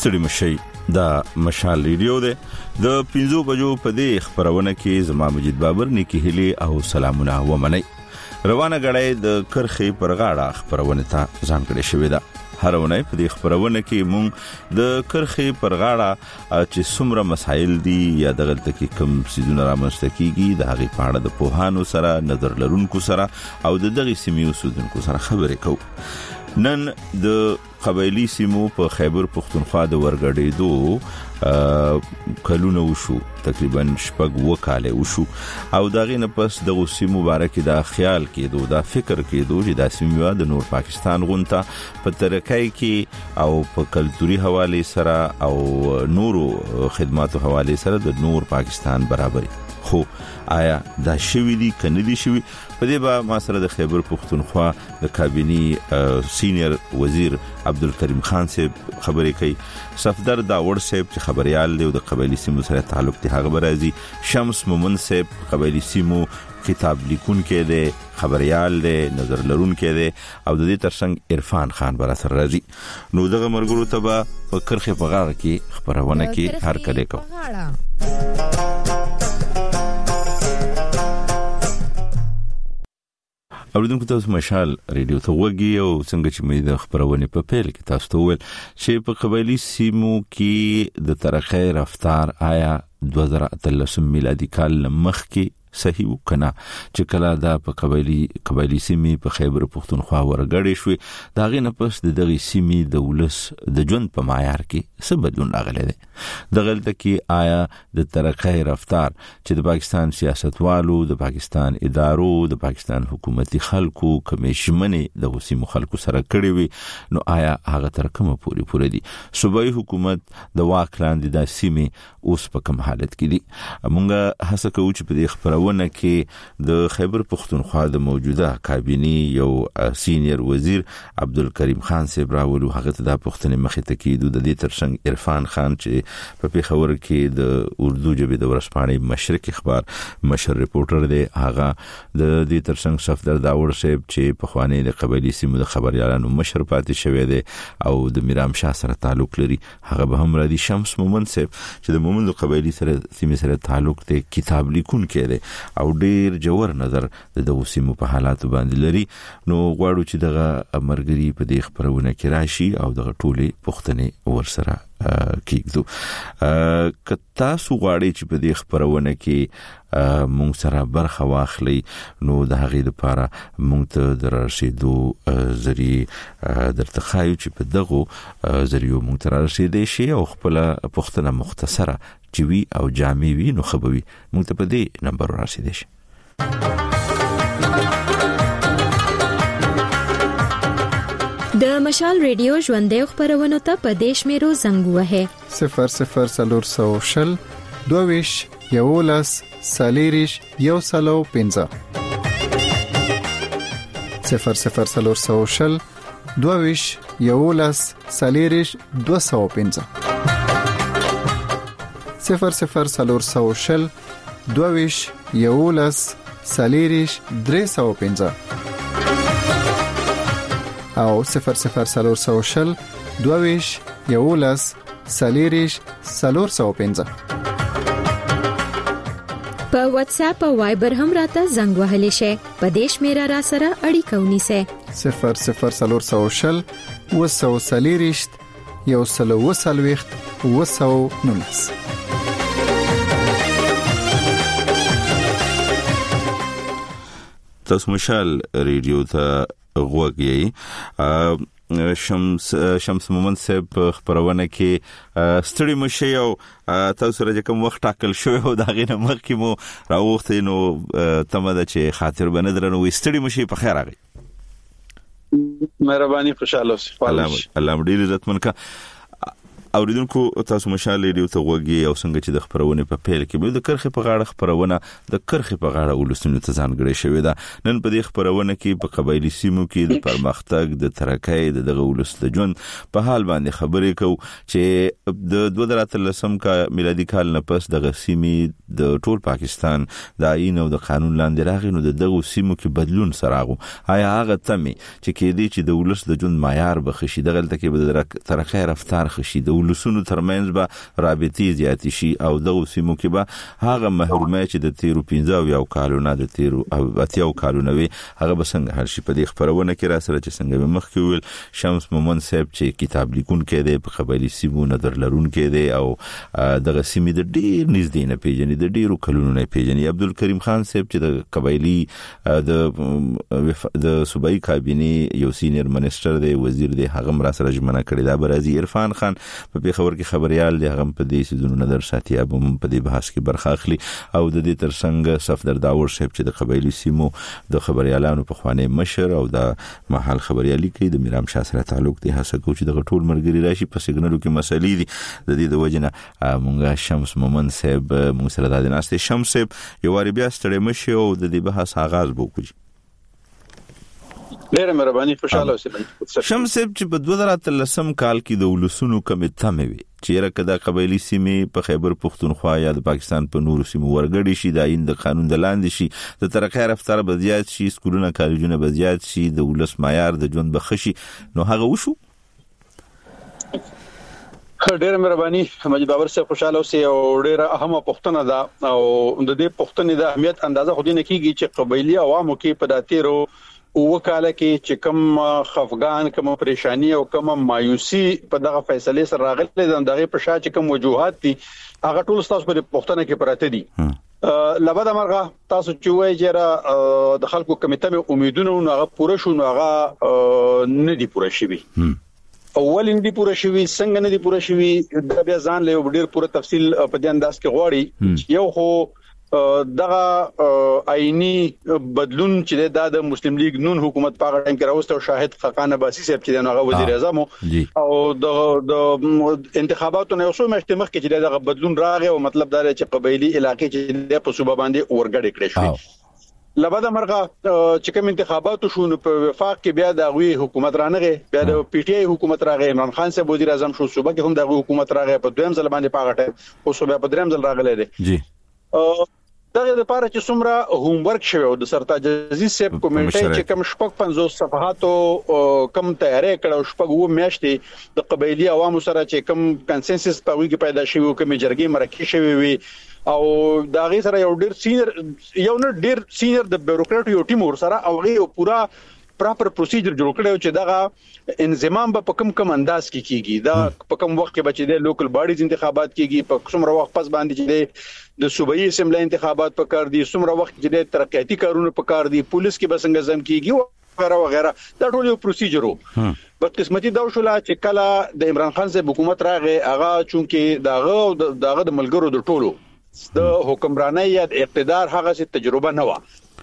ستړي مشي دا مشال ریډیو ده د 5 بجو په دې خبرونه کې زما مجید بابر نیکی هلي او سلامونه ومني روانه غړې د کرخي پر غاړه خبرونه ته ځان کړی شوې ده هرونه په دې خبرونه کې مونږ د کرخي پر غاړه چې څومره مسایل دي یا د غلطه کې کوم سيزونه رامنځته کیږي د هغه په اړه د پوهانو سره نظر لرونکو سره او د دغه سیمې اوسیدونکو سره خبرې کوو نن د قبایلی سیمو په خیبر پختونخوا د ورګړې کلونه وشو تقریبا شپږ وکاله وشو او دغه نه پس د سیمو مبارک د خیال کېدو د فکر کېدو چې د سیمو د نور پاکستان غونته په ترکای کې او په کلتوري حواله سره او نورو خدماتو حواله سره د نور پاکستان برابرۍ خو آیا دا شوی دي کنه دي شوی په دې با ما سره د خیبر پختونخوا د کابینی سینیئر وزیر عبدالکریم خان صاحب خبرې کوي صفدر داوړ صاحب چې خبريال دی د قبایلی سیمو سره تعلق دی هغه برازي شمس مومن صاحب قبایلی سیمو کتاب لیکون کې دی خبريال دی نظر لرون کې دی او د دې ترڅنګ عرفان خان بر سره راځي نو دغه مرګرو ته به په کرخه په غاړه کې خبرونه کې هر کله کو اوریدونکو تاسو مشال ریډیو ته وګي او څنګه چې مې د خبرونه په پیل کې تاسو ته ویل چې په قبایلی سیمو کې د ترقۍ رفتار آیا 2013 میلادي کال مخ کې صحیح وکنا چې کله دا په قبایلی سیمې په خیبر پختونخوا ورګړې شوې دا غي نه پس دغه سیمې د ولس د ژوند په معیار کې څه بدلون راغلی دی د غلطه کې آیا د ترقۍ رفتار چې د پاکستان سیاستوالو د پاکستان ادارو د پاکستان حکومتي خلکو کمیشنمنې د سیمو خلکو سره کړی وي نو آیا هغه تر کومه پوری دي صوبایي حکومت د واک لاندې د سیمې اوس په کوم حالت کې دي مونږه هڅه کوو چې په دې خبرونه کې د خیبر پختونخوا د موجوده کابینی یو سینیئر وزیر عبدالکریم خان صاحب راولو هغه ته د پښتنې مخې ته کېدو د دې ترڅنګ عرفان خان چې په پیښور کې د اردو ژبې د ورسپانې مشرق اخبار مشر ریپورټر دی هغه د دې ترڅنګ صفدر داوړ صاحب چې په خوانې د قبایلی سیمو د خبريالانو مشر پاتې شوی دی او د میرام شاه سره تعلق لري هغه به هم را دي شمس مومن صاحب چې د مومن د قبایلی سره سیمې سره تعلق دی کتاب لیکون کړي او ډیر جوړ نظر د سیمو په حالات باندې لري نو غواړو چې دغه مرګري په دې خبرونه کې راشي او دغه ټولې پښتنې ورسره کېږو کتا سو غواړي چې په دې خبرونه کې مونږ سره برخه واخلي نو د هغې لپاره مونږ ته دررسیدو ذریعہ درته خایو چې په دغه ذریعہ مونږ ته رسیدې شي او خپل پښتنه مختصره چوي او جامع وي نو خبوي مونږ ته په دې نمبر رسیدې شي د مشال ریډیو ژوندې خبرونه ته په دیش میرو زنګ وه 00 22 یولس سالیریش یو سلو 15 00 22 یولس سالیریش 215 00 22 یولس سالیریش 315 او 00 22 یولس سالیریش 415 په واتس اپ او وایبر هم راته زنګ وهلی شي په دیش میرا را سره اړیکه ونیسه 00 وسو سالیریش یو سلو وسلويخت وسو نونس تاسو مشال ریډیو ته غوږی شمس مومن صاحب خبرونه کې ستړي مشه او تاسو سره کوم وخت ټاکل شوی او دا غینه مخکې مو راوخته نو تمه ده چې خاطر بنه درنه وي ستړي مشه په خیر راغی مهرباني خوشاله اوسئ الله دې عزتمن کا اوریدونکو تاسو مشال ریډیو ته وګورئ او څنګه چې د خبرونه په پیل کې د کرخه په غاړه خبرونه د کرخه په غاړه ولسونو ته ځانګړي شوې ده نن په دې خبرونه کې په قبایلی سیمو کې د پرمختګ د ترقۍ دغه ولس د ژوند په حال باندې خبرې کوو چې د 2013 کا میلادي کال نه پس د سیمې د ټول پاکستان د آئین او د قانون لاندې راغی نو دغه سیمو کې بدلون سراغو آیا هغه تمه چې کې دي چې د ولس د ژوند معیار بخښي دغه تل کې به د ترقۍ رفتار خشي د ولسونو ترمنځ به رابطې زیات شي او د سیمو کې به هغه محرومه چې د 13 یو کالونه د 13 کالونه وي هغه به څنګه هر شي په دې خبرونه کې را سره چې څنګه مخکې ویل شمس مومن صاحب چې کتاب لیکون کې دی په قبایلی سیمو نظر لرون کې دی او دغه سیمې د ډیر نږدې نه پیژني د ډیرو کلونو نه پیژني عبدالکریم خان صاحب چې د قبایلی د صوبایي کابینې یو سینیئر منسٹر دی وزیر دی هغه مرا سره ژمنه کړې دا برازي عرفان خان په پیښور کې خبريال دی هغه په دې سيزونو نظر ساتي اب په دې بحث کې برخه اخلي او د دې ترڅنګ صفدر داور صاحب چې د قبایلی سیمو د خبريالانو په خوانه مشر او د محل خبريالي کې د میرام شاه سره تعلق دی هڅه کوي چې د ټول مرګري راشي په سیګنالو کې مسلې دي د دې د وجنه مونږه شمس مومن صاحب مونږ سره د ناشته شمس صاحب یو واری بیا ستړي مشي او د دې بحث آغاز وکړي ډېر مهرباني خوشاله اوسئ شمس صاحب چې په 2013 کال کې د ولسونو کمیټه مې وي چې راکدا قبایلی سیمې په خیبر پختونخوا یا د پاکستان په نورو سیمو ورګړي شي د آئین د قانون د لاندې شي د ترقۍ رفتار بزیات شي سکولونه کالجونه بزیات شي د ولس معیار د ژوند بخشي نو هغه وشو ډېر مهرباني مجید باور صاحب خوشاله اوسئ او ډېر اهمه پوښتنه ده او د دې پوښتنې د اهمیت اندازه خو دې نه کیږي چې قبایلی عوامو کې په داتیرو وکاله کې چې کوم خفقان کوم پریشانی او کوم مایوسی په دغه فیصله سره راغلي دغه په شا چې کوم وجوهات دي هغه ټول تاسو په پوښتنه کې پراته دي لبد مرغه تاسو چې وایي چې د خلکو کمیټه مې امیدونه هغه پوره شو هغه نه دي پوره شوی اول اندی پوره شوی څنګه نه دي پوره شوی د بیا ځان له ډیر پوره تفصیل په دې انداز کې غواړي یو خو دغه آئینی بدلون چې د مسلم لیگ نون حکومت په هغه ټایم کې راوسته او شاهد خقان عباسی صاحب چې دغه وزیر اعظم او د انتخاباتو نه اوسو مشته مخ کې چې دغه بدلون راغی او مطلب دا چې قبایلی علاقې چې د په صوبه باندې ورګړې کړې شوې لبد مرغه چې کوم انتخاباتو شو په وفاق کې بیا د غوي حکومت رانغه بیا د پی ټ آی حکومت راغی عمران خان صاحب وزیر اعظم شو صوبه کې هم د حکومت راغی په دویم ځل باندې په هغه ټایم او صوبه په دریم ځل راغلی دی جی دغه لپاره چې څومره هوم ورک شوی او د سرتاج عزیز صاحب کمیټه چې کم شپږ 50 صفحاتو کم تیاری کړو شپږ و میاشتې د قبایلی عوامو سره چې کم کنسنسس په وی کې پیدا شوی او کوم جرګې مرکه شوی وي او دا غي سره یو ډیر سینیئر د بیوروکرات یو ټیم ور سره او غي پورا پراپر پروسیجر جوړ کړو چې دغه انضمام په کم انداز کې کیږي دا په کم وخت کې بچي د لوکل باډیز انتخابات کیږي په څومره وخت پس باندې چې د صوبایي اسمبلی انتخابات په کار دي څومره وخت چې د ترقیاتي کارونه په کار دي پولیس کې بسنګ زم کیږي او وغیرہ دا ټول یو پروسیجر وو په قسمتي دا شو چې کله د عمران خان صاحب حکومت راغی هغه چونکه دغه د ملګرو د ټولو د حکمرانۍ یا د اقتدار هغه څه تجربه نه و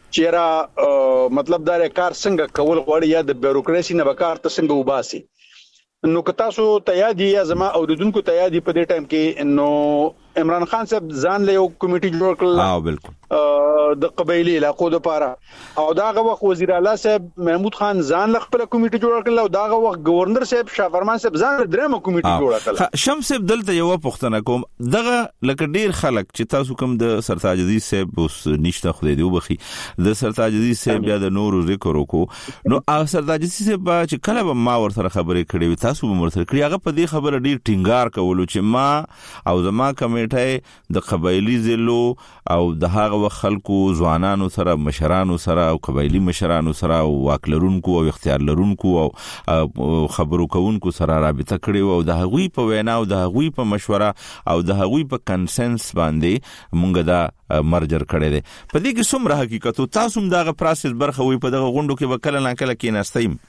چیرې مطلب دا کار څنګه کول غواړي یا د بیوروکراسي نه وکړ ته څنګه وباسي نو که تاسو تیادی یا زما اوریدونکو تیادی په دې ټایم کې نو عمران خان صاحب ځان له یو کمیټي جوړ کړل بالکل د قبایلی علاقو لپاره او داغه وخت وزیر اعلی صاحب محمود خان ځان له خپل کمیټي جوړ کړل او داغه وخت گورنر صاحب شاه فرمان صاحب ځان درېمه کمیټي جوړ کړل شمس صاحب دلته یو پوښتنه کوم دغه لکه ډیر خلک چې تاسو کوم د سرتاج عزیز صاحب اوس نشته خو دې وبخي د سرتاج عزیز صاحب بیا د نورو ذکر وکړو نو سرتاج عزیز صاحب چې کله به ما ور سره خبرې کړې تاسو به مرسته کړی هغه په دې خبره ډیر ټینګار کولو چې ما او زما کمیټه د قبایلی زلو او د هغه خلکو ځوانانو سره مشرانو سره او قبایلی مشرانو سره او واکلرونکو او اختیار لرونکو او خبرو کوونکو سره رابطه کړي او د هغوی په وینا او د هغوی په مشوره او د هغوی په کنسنس باندې مونږ دا مرجر کړي دي په دې کې څومره حقیقت او تاسو هم دغه پروسس برخه وي په دغه غونډو کې وکړه نه کله کې نستیم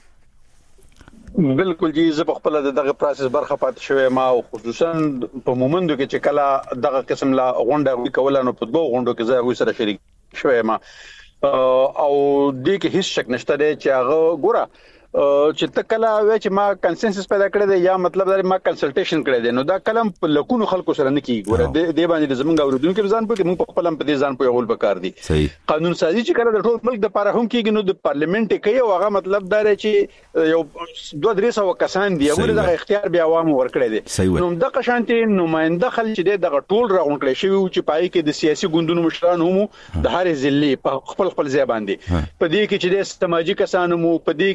بالکل جی زه په خپل دغه پروسس برخه پات شوی ما او خصوصا په مومندو کې چې کله دغه قسم لا غونډه وی کول نو په دوه غونډو کې زه سره شریک شوی ما او دې کې هیڅ شک نشته چې هغه ګوره چې تکلا وای چې ما کنسنسس پیدا کړی دی یا مطلب دا ما کنسلټیشن کړی دی نو دا کلم په لکونو خلکو سره نه کیږي ګوره د باندې زمونږ اوریدونکو ځان په موږ په خپل په دې ځان په یو بکار دي قانون سازي چې کله د ټول ملک د لپاره هم کیږي نو د پارلیمنت کې یو هغه مطلب دا چې یو 2-300 کسان دی ول د اختیار بیا عوام ورکړی دي نو د قشانتي نماینده خل چې د ټول راغون کړی شوی چې پای کې د سیاسي ګوندونو مشران هم د هر ضلع په خپل ځای باندې په دې کې چې د سماجی کسانو مو په دې کې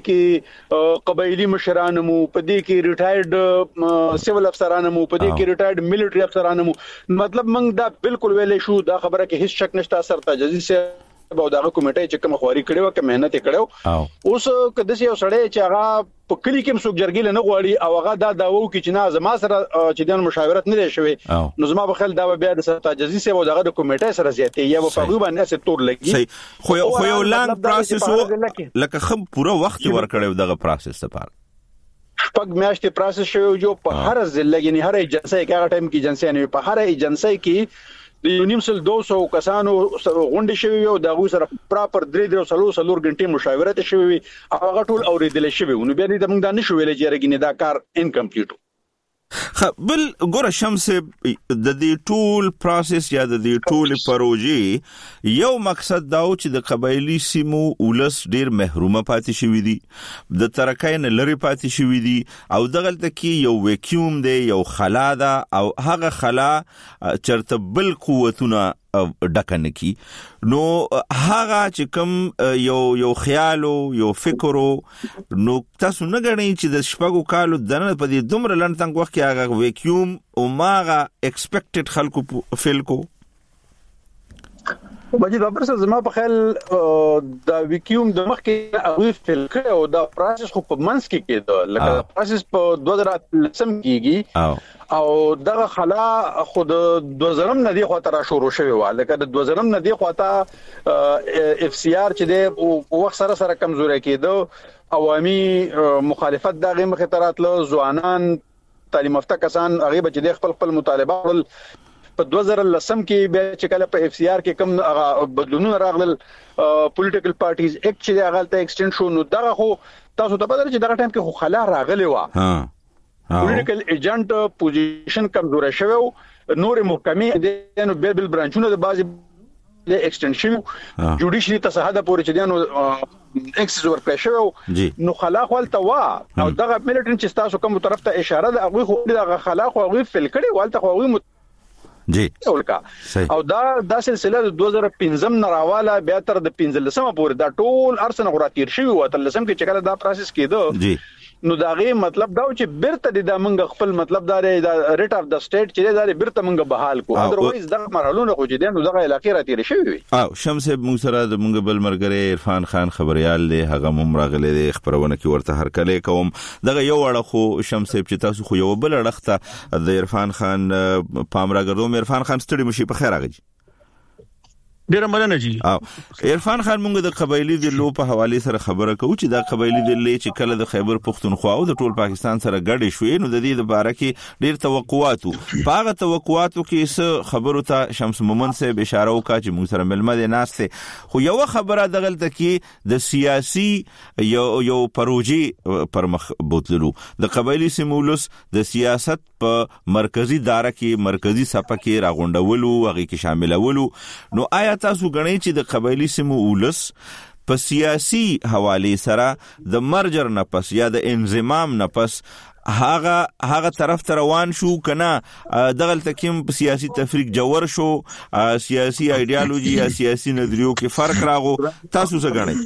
کې قبایلی مشران مو په دې کې ریټایرډ سیول افسران مو په دې کې ریټایرډ ملټری افسران مو مطلب موږ دا بالکل ویلې شو دا خبره کې هیڅ شک نشته سر تجزیه سه او دغه کمیټه چې کوم خواري کړي او کوم مهنت کړي اوس کده یو سړی چې هغه په کلی کې مسوک جرګیل نه غواړي او هغه دا داوو کې چې نه زما سره چې د مشاورت نه شوي نو زما په خل دا بیا د تجزیه سه او دغه کمیټه سره زیاتې یا په هغه باندې څه تور لګي خو یو لانګ پروسس لکه خم پوره وخت ورکړو دغه پروسس لپاره پګ میاشتې پروسس شوی جو په هر ضلع یعنی هر ایجنسی کې هغه ټایم کې ایجنسی نه په هر ایجنسی کې د 200 کسانو غونډې شوی او دغه سره پراپر 3 غنټې مشاورت شوی او هغه ټول اوریدل شوی نو بیا دې موږ دا نشو ویل چې رګینه دا کار انکمپلیټ بل ګوره شمس د دې ټول پروسس یا د دې ټول پروژې یو مقصد دا و چې د قبایلی سیمو ولس ډیر محرومه پاتې شوی دي د ترکاین لری پاتې شوی دي او دغلته کې یو ویکیوم دی یو خلا ده او هغه خلا چرته بل قوتونه ډکنه کی نو هغه چې کوم یو خیال او یو فکر نو تاسو نه غړئ چې د شپږو کالو دنه په دې دومره لنډ وخت کې هغه ویکیوم او ماغه ایکسپیکټډ خلکو فیل کو مجید بابر صاحب زما په خیال دا ویکیوم د مخ کې هغه فیل کړ او دا پروسس خو په منس کې کېده لکه پروسس په 2013 کېږي او دغه خلا خود 2000 نه دی خاطر شروع شوی و لکه د 2000 نه دی خاطر اف سی آر چې د وخت سره کمزوري کېده عوامي مخالفت دغه مخاطرات له ځوانان تعلیم یافته کسان هغه بچ د خپل مطالبه په 2010 کې بیا چې کله په اف سی آر کې کوم بدلونونه راغلل پولیټیکل پارټیز اکټ چې هغه ته ایکسټند شو نو دغه خو تاسو ته پته چې دغه ټایم کې خو خلا راغلی و پولیټیکل ایجنټ پوزیشن کمزوري شوی نور محکمې د نو بل برانچونو د بازي د ایکسټنشن جوډیشري تصحیح پورې چې دانو ایکسس ورکړ شوی نو خلا خپل وا او دغه ملټری چې تاسو کوم طرف ته اشاره ده هغه خو دغه خلا خو هغه فل کړي والته خو هغه جی او دا سلسله د 2015 نه راواله بیا تر د 15 پورې دا ټول ارسنه غراتیر شوی و تر لسم کې چې کله دا پروسس کېده جی نو داغه مطلب دا چې برته د منګ خپل مطلب دا ریټ اف د سټیټ چې دا برته منګ بحال کو اذروایز دغه مرحلونه خو چې دغه علاقې راتیر شوی وي او شمس موږ سره د منګ بل مرګره عرفان خان خبريال له هغه ممرغله د خبرونه کې ورته هر کله کوم دغه یو وړه خو شمس چې تاسو خو یو بل اړخته د عرفان خان پامراګردو عرفان خان ستړي مشي په خیر راغی ډیر مننه جی او عرفان خان مونږ د قبایلی د لو په حواله سره خبره کوو چې دا قبایلی د لې چې کله د خیبر پختونخوا او د ټول پاکستان سره ګډ شوې نو د دې لپاره کې ډیر توقعات په هغه توقعاتو کې څه خبرو ته شمس مومن صاحب اشاره وکړه چې موږ سره ملمه دي ناشته خو یو خبره دغلته کې د سیاسي یو پروژې پر مخ بوتلو د قبایلی سیمولس د سیاست په مرکزی دایره کې مرکزی صفه کې راغونډولو هغه کې شاملولو نو آیا تاسو غنئ چې د قبایلی سیمو ولس په سیاسي حواله سره د مرجر نه پس یا د انضمام نه پس هغه طرف ته روان شو کنه دغلته کې سیاسي تفریق جوړ شو سیاسي ایدئولوژي یا سیاسي نظریو کې فرق راغو تاسو څه غنئ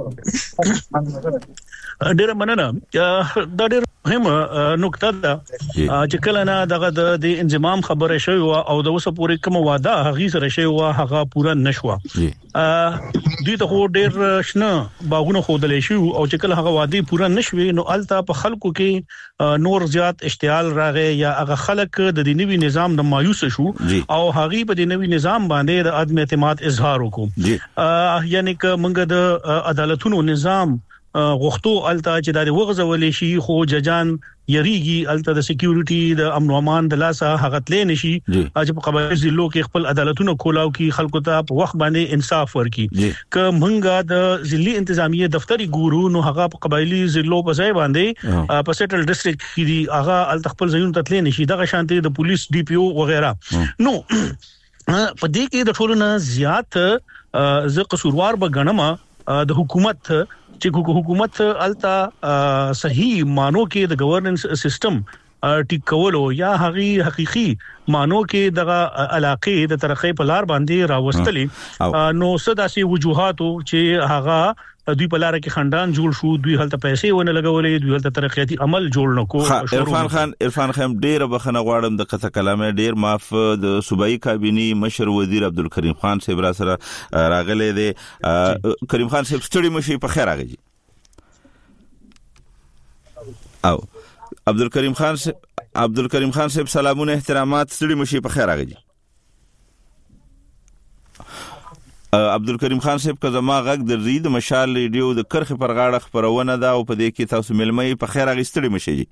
ډیر مننه دا ډیر مهمه نقطه ده چې کله نه دغه د انضمام خبره شوی او د اوسه پورې کوم واده هغه سره شوی هغه پورا نشو دوی ته ډیر شنه باغونه خودلې شو او چې کله هغه وادي پورا نشوي نو الته په خلکو کې نور زیات اشتعال راغی یا هغه خلک د نوي نظام د مایوس شو او هغه په د نوي نظام باندې د عدم اعتماد اظهار وکړو یعنی ک منګه د عدالتونو نظام غوښتو الته چې د وغځولې شي خو ججان یریږي الته د سکیورټي د امن او امان د لاسه هغه تلې نشي چې په قبایلی ضلعو کې خپل عدالتونو کولاو کې خلکو ته په وخت باندې انصاف ورکړي ک منګه د ضلعي انتظامیه دفتری ګورو نو هغه په قبایلی ضلعو په ځای باندې په سیټل ډیسټریکټ کې هغه الته خپل ځایونو ته تلې نشي دغه شانتي د پولیس ډي پی او وغیرہ نو په دې کې د ټولو نه زیات ز قصوروار به غنما د حکومت چې حکومت التا صحیح مانو کې د گورننس سیستم ټیکولو یا حقيقي مانو کې دغه علاقې د ترقې په لار باندې راوستلې نو صداسي وجوهاتو چې هغه دوی په لار کې خندان جوړ شو دوی هلته پیسې ونه لګولې دوی هلته ترقیاتي عمل جوړ نکو عرفان خان ډېر بخنه غواړم د قطه کلامه ډېر معاف د صوبایي کابینی مشر وزیر عبدالکریم خان صاحب را سره راغله دي کریم خان صاحب ستړي مشي په خیر راغی او عبدالکریم خان صاحب سلامونه احترامات ستړي مشي په خیر راغی عبدالکریم خان صاحب که زما غږ درځي د مشال ریډیو د کرخ پر غاړه خبرونه ده او په دې کې تاسو ملمي په خیر راغی ستړي مشي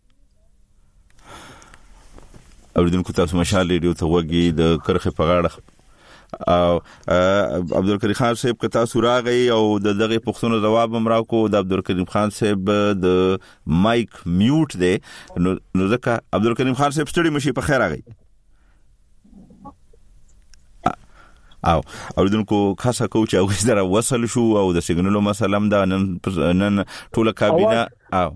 اوریدونکو تاسو مشال ریډیو ته وګي د کرخ په غاړه او عبدالکریم خان صاحب که تاسو راغی او دغه پښتنو جواب هم راکو د عبدالکریم خان صاحب د مایک میوټ دی نو ځکه عبدالکریم خان صاحب ستړي مشي په خیر راغی او اوریدونکو خاصه کوچ او زره وصل شو او د سیګنالو مسلم دا نن ټوله کابینه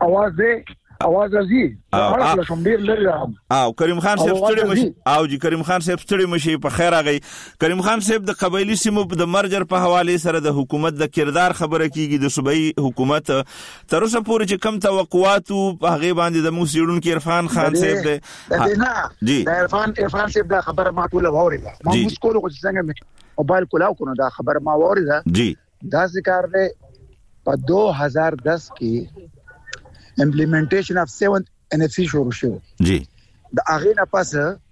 اواز ازي هغه کوم ډیر لري او کریم خان صاحب ستړي مشي او جی کریم خان صاحب ستړي مشي په خیر راغی کریم خان صاحب د قبایلی سیمو د مرجر په حواله سره د حکومت د کردار خبره کیږي د صوبایي حکومت تر اوسه پورې چې کم توقعات په هغه باندې د موسیړون کې عرفان خان صاحب دی جی د عرفان صاحب دا خبره ما ټول ووري ما مسکول خو څنګه موبایل کولاو کنه دا خبره ما ووري جی دا ذکر دی په 2010 کې implementation of 7th NFC شروع شو جی د هغه نه پس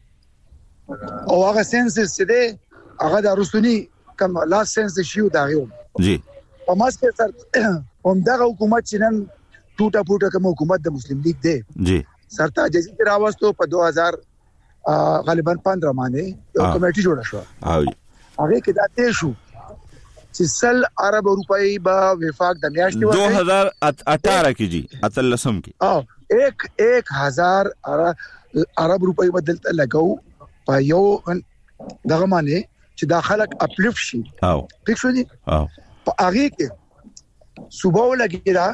او هغه سنسس چې دی هغه د روسونی کوم لاست سنسس شو دا یو جی په ماسکه سره هم دغه حکومت چې نن ټوټه کوم حکومت د مسلم لیگ دی جی سرتاج جزیره راوستو په 2000 غالبا 15 باندې یو کمیټي جوړه شو هغه کې دا ته شو چې سل عرب روپۍ با وفاق د میاشتې 2018 کې جی اتلسم کې 1000 عرب روپۍ بدلته لګاو په یو دغه معنی چې داخلك اپلیفټ شي او ټیک شو دي په هغه کې صبح ولګیدا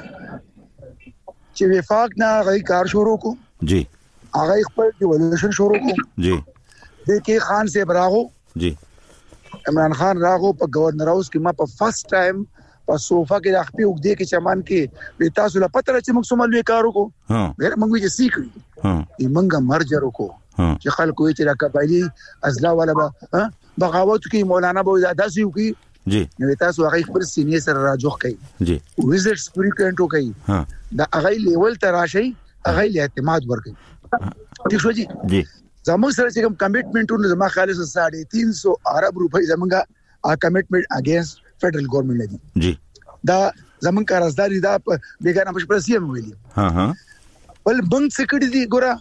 چې وفاق نه غي کار شروع کو جی هغه خپل ډیولوشن شروع کو جی د کې خان سے براغو جی عمران خان راغو په گورنر هاوس کې ما په فرست ټایم په صوفا کې د خپل وګدې کې چمان کې به تاسو لا پته چې موږ سملوي کار وکړو غیر موږ یې سیکړو موږ مرجر وکړو چې خلکو یې چې را قبایلی ازلا ولا بغاوت کې مولانا به داسې وکي جی نو تاسو هغه خپل سینې سره راجوخ کړئ جی ویزټس فریکوئنټ وکړئ دا هغه لیول ته راشي هغه له اعتماد ورکړي ٹھیک شو جی زموږ سره چې کوم کمټمنټونه زما خالص 350 عرب روپۍ زمونږه کمټمنټ اگینست فدرل ګورنمنت دی جی دا زمونږ قرضداري دا بیگانه پرسي هم ویلي ول بنک سکړی دی ګوره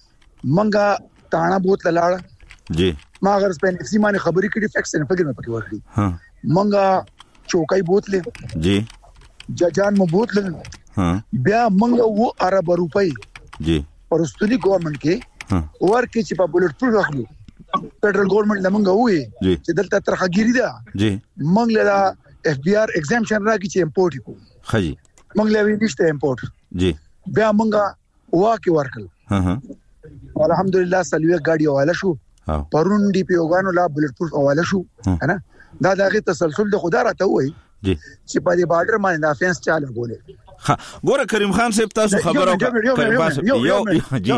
منګه تانا بوت لاړ جی ما اگر سپین اف سی باندې خبرې کړې فیکس نه فکر نه پکې ورکړي منګه چوکای بوتله جی ججان مو بوتله بیا منګه و عرب روپۍ جی پرستونی ګورنمنت کې ورکه چې په بولټ پروف اخلو فدرل ګورنمنت لمنګه وې چې دلته ترخګيري ده جی موږ له اف بي ار ایگزامشن راکې چې امپورټ کو خجی موږ له وینښت امپورټ جی بیا موږ واکه ورکل الحمدلله سلوي گاډي حواله شو پرون دی پیوګانو لا بولټ پروف حواله شو کنه دا دغه تسلسل د خدا راته وای جی چې په دې بارډر باندې د افنس چاله ګولې ګوره کریم خان صاحب تاسو خبرو کریم خان صاحب یو جی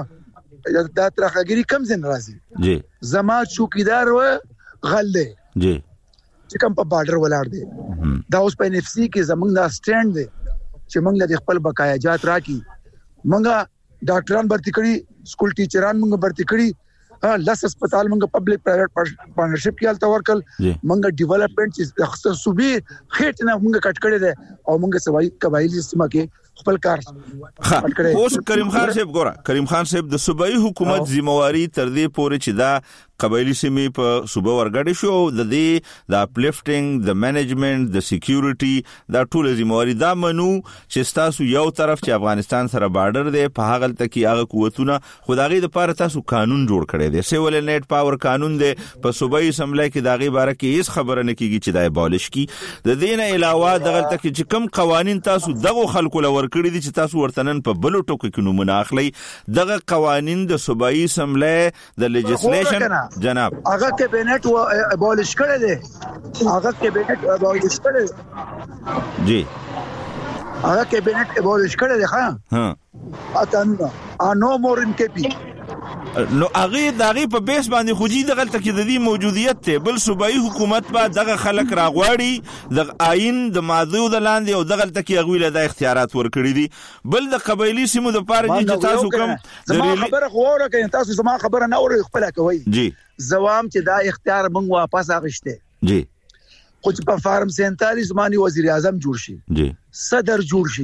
دا ترخګيري کم زین راځي جی زما چوکیدار و غلې جی چې کوم په بارډر ولاړ دی دا اوس په ان اف سی کې زمونږ دا سټاند دی چې موږ د خپل بقایا جات راکې موږ ډاکټران برتی کړي سکول ټیچران موږ برتی کړي لاس هسپتال موږ پبلک پرایویټ پارټنرشپ کې الته ورکل موږ ډیولپمنٹ چې صوبې خېټ نه موږ کټ کړي دي او موږ سوای قبایلی سیمه کې خپل کار اوس کریم خان صاحب ګوره کریم خان صاحب د صوبایي حکومت ذمہواری تر دې پورې چې دا قبایلی سیمې په صوبه ورګړې شو د دې د اپلیفټینګ د منیجمنت د سکیورټي دا ټول ذمہواری دا منو چې تاسو یو طرف چې افغانستان سره بارډر دی په هغه تکي هغه قوتونه خدایي د پاره تاسو قانون جوړ کړی دی سیول نیټ پاور قانون دی په صوبایي اسمبلی کې داغي باره کې هیڅ خبره نه کیږي چې دا ابالش کی د دین علاوه دغه تک چې کم قوانين تاسو دغه خلکو لور کړی دي چې تاسو ورتنن په بلو ټوکو کې نمونه اخلي دغه قوانين د صوبایي اسمبلی د لیجسلیشن جناب هغه کابینټ و ابالش کړی دی هغه کابینټ ابالش کړی جی هغه کابینټ ابالش کړی دی ها اته نو مور ان کپی نو هغه دغه په بیس باندې خوجی دغه تکي د دې موجودیت ته بل صوبایي حکومت با دغه خلک راغواړي د آئین د ماده د لاندې او دغه تکي هغه له د اختیارات ورکړي دي بل د قبایلی سیمو د پاره چې تاسو کوم زما خبره خوره کوي تاسو زما خبره نه اوري خپل کوي جی زوام چې دا اختیار موږ واپس اغشته جی خو چې په فارم 47 باندې وزیر اعظم جوړ شي جی صدر جوړ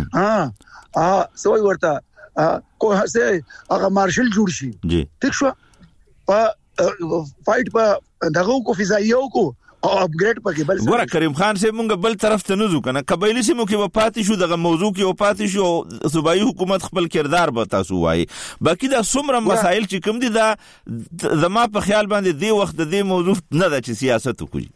شي سوي ورته کو هسه هغه مارشل جوړ شي جی ٹھیک شو په فایټ په دغه کو فضائیو کو او اپګریډ پکې بل ګوره کریم خان سه مونږ بل طرف ته نزو کنه قبایلی سیمو کې وفات شو دغه موضوع کې وفات شو صوبایي حکومت خپل کردار به تاسو وایي باقي دا څومره مسائل چې کوم دي دا زما په خیال باندې دی وخت د دې موضوع نه د سیاست کوي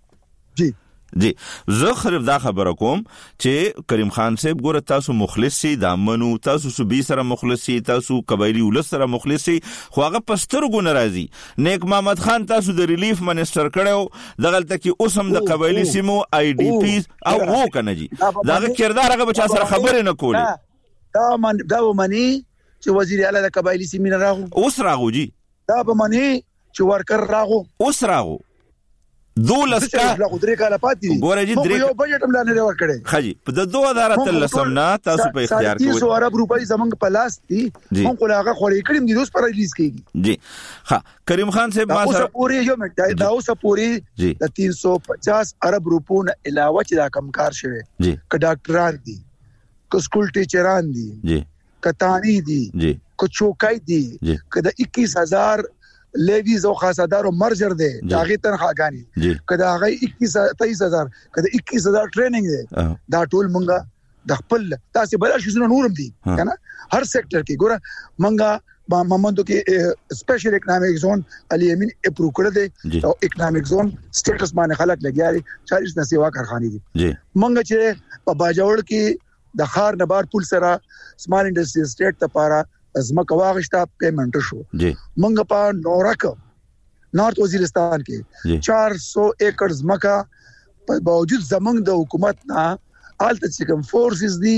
جی زه خرب دا خبره کوم چې کریم خان صاحب ګوره تاسو مخلص سي د امنو تاسو صوبې سره مخلص سي تاسو قبایلی ولس سره مخلص سي خو هغه پسترګو ناراضي نیک محمد خان تاسو د ریلیف منسٹر کړو دغلته کې اوسم د قبایلی سیمو آی ډی پی او وو کنه جی دا کردار هغه بچا سره خبره نه کوله دا ومني چې وزیر اعلی د قبایلی سیمې نه راغو اوس راغو جی دا ومني چې ورکر راغو اوس راغو دولس کا غدري کاله پاتې ګوره جی درې یو بجټ هم نه ور کړی خجی په د 2013 نه تاسو په اختیار کې 300 ارب روپۍ زمنګ په لاس دي مونږ له هغه خوري کړم دي اوس پر ریلیز کیږي جی ها کریم خان صاحب ما سره پوری یو منټ دا اوس پوری د 350 ارب روپو نه علاوه چې دا کمکار شوی جی ک ډاکټران دي ک سکول ټیچران دي جی ک تانی دي جی ک چوکای دي ک د 21000 لیویز او خاصدار او مرجر دي داغه تنخواګانی کدا هغه 23000 کدا 21000 ټریننګ دي دا ټول مونږه د خپل تاسو بل شي نورم دي کنه هر سېکټر کې ګوره مونږه مامندو کې سپیشل اکونومیک زون علي امین اپروو کړل دي او اکونومیک زون سټیټس باندې خلک لګیاري 40 نه سیوا کارخانه دي مونږ چې په باجوړ کې د خار نبار پول سره سمال انډستری سټیټ لپاره ازمکه واغشتا پیمنٹ شو منګ په نورک نارت وزیرستان کې 400 ایکڑ ازمکه په باوجود زمنګ د حکومت نه آلته چې کوم فورسز دي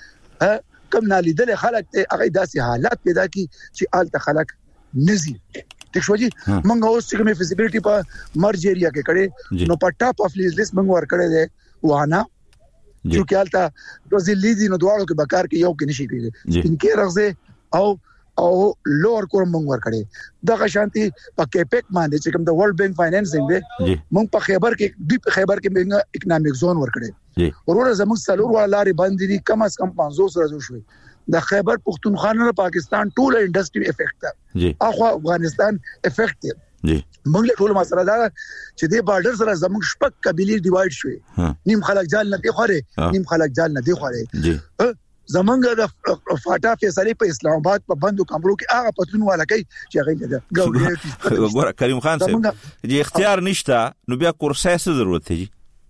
کم نه لیدل خلک ته هغه داسې حالات پیدا کی چې آلته خلک نزي ټیک شو جی منګ اوس چې کوم feasibility په مرج ایریا کې کړي نو په ټاپ اف لیست منګ ور کړي دي وانه چې آلته د زلیدي نو دواړو کې بکار کې یو کې نشي کېږي انکه رغزه او لوور کور مونږ ور کړی دغه شانتي په کیپک باندې چې کوم د ورلد بانک فاینانسینګ دی مونږ په خیبر کې موږ اکونومیک زون ور کړی ورور زموږ څلور ولاري باندې دي کم از کم 500 راځو شوي د خیبر پختونخوا نه پاکستان ټول انډستری افیکټ دی اخو افغانستان افیکټ دی موږ له ټول مسله دا چې د بارډر سره زموږ شپک قبيله ډیوایډ شوي نیم خلک جال نه دی خوره نیم خلک جال نه دی خوره زمونږ د فاټا فیصله په اسلام آباد په بندو کمرو کې هغه پتون والا کوي چې هغه د ګورنر ګور کریم خان صاحب چې اختیار نشته نو بیا کورسای څه ضرورت دی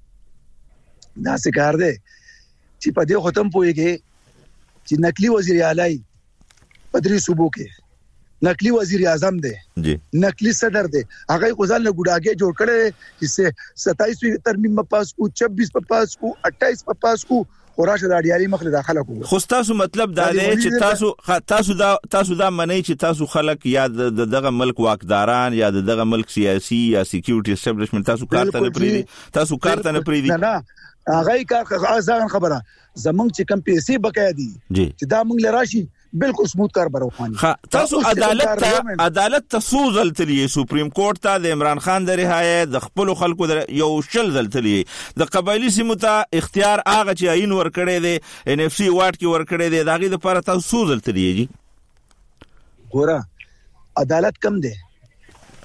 دا څه کار دی چې په دې ختم پويږي چې نقلي وزیر اعلی په درې صوبو کې نقلي وزیر اعظم دی جی نقلي صدر دی هغه غزل نه ګډاګه جوړ کړي چې 27 ترمیم په پاس کو 26 په پاس کو 28 په پاس کو خوراشه د اړیالي مخله داخله کوو خو تاسو مطلب دا دی چې تاسو دا منئ چې تاسو خلک یا دغه ملک واکداران یا دغه ملک سیاسي یا سکیورټي اسټابلیشمنت تاسو کارته نه پریدي نه هغه کار ځان خبره زمونږ چې کم پیسې بقایا دي چې دا مونږ لراشي بالکل سموث کار بروخاني تاسو عدالت تسوزل تلی سپریم کورټ ته د عمران خان د رهایی د خپل خلکو یو شل دلتلی د قبایلی سیمو ته اختیار هغه چې عین ور کړی دی ان اف سی واټ کې ور کړی دی دغه لپاره تاسو سوزل تلی جی ګوره عدالت کم دی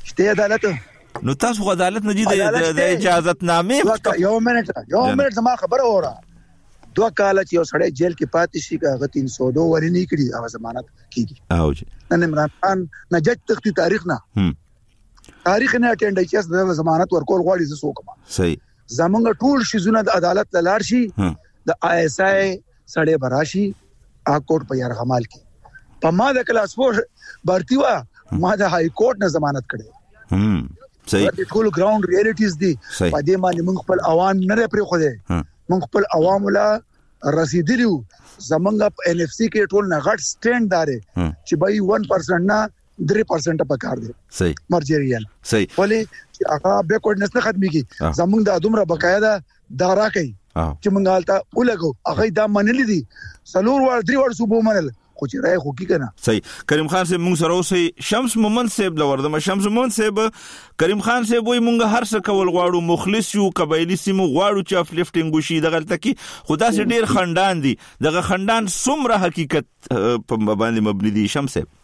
شته عدالت نو تاسو عدالت نه دي د اجازت نامې یو منټ زما خبره وره 2 کال چې یو سړی جیل کې پاتې شي هغه 302 ورې نه کړي هغه ضمانت کیږي او جی نن عمران خان نه جج تختی تاریخ نه نه اټینډ کیس د ضمانت ورکول غواړي زه سوکم صحیح زمونږ ټول شیزونه د عدالت لاړ شي د ISI سړی براشي اکوټ په يرغمال کې په ما د کلاس 4 بھرتی وا ما د های کورټ نه ضمانت کړي صحیح د ټول ګراوند ریالیټیز دي په دې باندې موږ خپل عوام نه پرې خو دي موږ خپل عوام لا رسیدلیو زمونږ په NFC کې ټول نه غټ سټینډ دارې چې بای 1% نه 3% په کار دي صحیح مرجریال صحیح ولی چې هغه بیکورډنس نه ختمي کی زمونږ د دومره بقایا دارا کوي چې مونږ حالت ولګو هغه دا منلې دي سلور ور 3 ور صوبو منل خو چې راي خو کی کنه صحیح کریم خان صاحب مونږ سره اوسې شمس مومن صاحب لوردم شمس مومن صاحب کریم خان صاحب وي مونږ هر څه کول غواړو مخلص یو قبایلی سیمو غواړو چې افلیفټینګ وشي دغه تلکی خدا سي ډیر خندان دي دغه خندان څومره حقیقت په باندې مبني دي شمس صاحب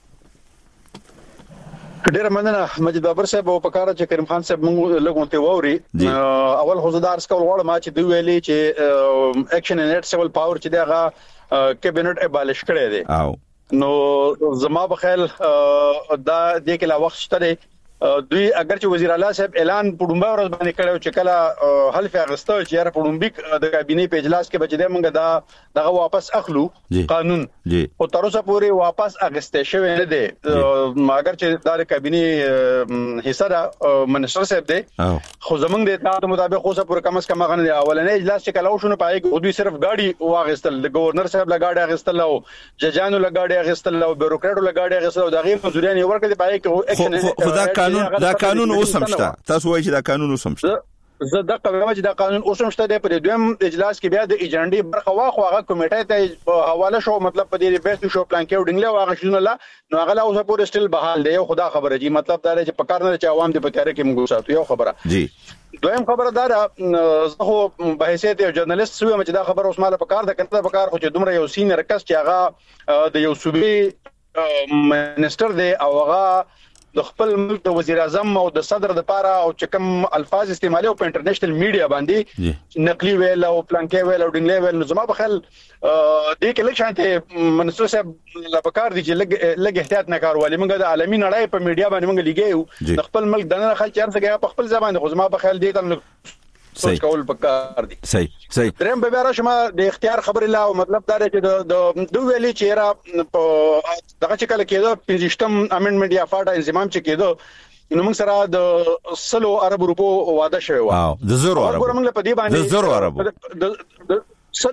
ډیر مننه مجید بابر صاحب او پکاره چې کریم خان صاحب موږ لګونته ووري اول خزدار سکول غواړم چې دوی ویلي چې اکشن ان ایټ سیول پاور چې دغه کابینټ ابالش کړی دی نو زما په خیال دا د کې لا وخت شته دوی اگر چې وزیر اعلی صاحب اعلان پډومبا ورځ باندې کړو چې کله حلف اغستو چې یاره پډومبیک د کابینې په اجلاس کې بچی دی موږ دغه واپس اخلو قانون او تر اوسه پورې واپس اغستې شوی نه دی اگر چې د کابینې حصہ دا منسٹر صاحب دی خو زمونږ د اطلاعات مطابق اوسه پورې کم از کم غنه دی اولنې اجلاس چې کله وشو پای کې دوی صرف گاډي واغستل د گورنر صاحب لا گاډي اغستل او ججانو لا گاډي اغستل او بیوروکراټو لا گاډي اغستل او دغه مزوريان ورکړي پای کې دا قانون اوسم شته تاسو وایي چې دا قانون اوسم شته زه د قومه چې دا قانون اوسم شته د پر دویم اجلاس کې بیا د ایجنډي برخه واخو هغه کمیټه ته حواله شو مطلب په دې بیس شو پلان کې وډینګ له هغه شونه لا نو هغه لا اوسه پورې سټیل بحال دی خدا خبره جی مطلب دا چې پکار نه چې عوام دې په تیار کې موږ ساتو یو خبره جی دویم خبره دا زه خو په حیثیت یو جرنالست سوم چې دا خبره اوس مال پکار ده کنه پکار خو چې دومره یو سینیئر کس چې هغه د یو صوبې منسٹر دی او هغه د خپل ملک د وزیر اعظم او د صدر د پاره او چې کوم الفاظ استعمالي او په انټرنیشنل میډیا باندې نقلي ویل او پلانکې ویل او ډینګلې ویل نو زما په خیال دې کې لږ شانته منسٹر صاحب لا پکار دي چې لږ احتیاط نه کاروالي موږ د عالمي نړۍ په میډیا باندې موږ لګیو د خپل ملک دنه خلک چارڅه په خپل ځبان خو زما په خیال دې ته سوچ کول پکار دي صحیح دریم به بیا شما د اختیار خبر لا او مطلب دا چې د دوه ویلي چې را دغه چې کله کېده 15م امندمنت یا فاټا انضمام چې کېده نو موږ سره د 100 ارب روپو وعده شوی و د 0 ارب موږ په دې باندې د 0 ارب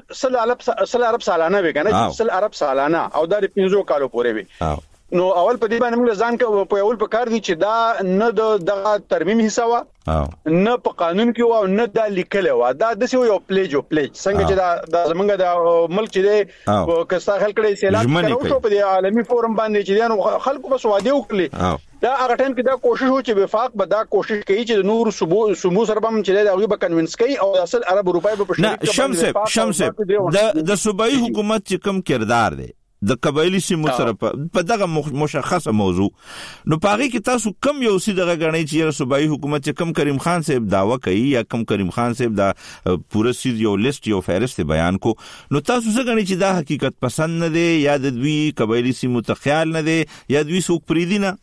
سل ارب سالانه وی کنه سل ارب سالانه او دا 15 کالو پورې وی نو اول په دې باندې موږ ځان په اول په کار دي چې دا نه دغه ترمیم حصہ وا نه په قانون کې و نه دا لیکل و دا د یو پلیج څنګه چې دا زمونږ د ملک چې د کستا خلک کړي سیلاب کړو په عالمي فورم باندې چې خلکو بس واده وکړي دا هغه ټیم کې دا کوشش و چې وفاق به دا کوشش کوي چې نور سمو سربم چې دا هغه به کنوینس کوي او اصل عرب روپای په شریک شمس د صوبایي حکومت چې کوم کردار دی د قبایلی سیمو سره په دغه مشخصه موضوع نو پاره کې تاسو کم یو سي دغه غنۍ چې صوبایي حکومت چې کم کریم خان صاحب داوا کوي یا کم کریم خان صاحب دا پوره سیز یو لیست یو فهرست بیان کو نو تاسو څنګه غنۍ چې دا حقیقت پسند نه دی یا د دوی قبایلی سیمو ته خیال نه دی یا دوی څوک پریدي نه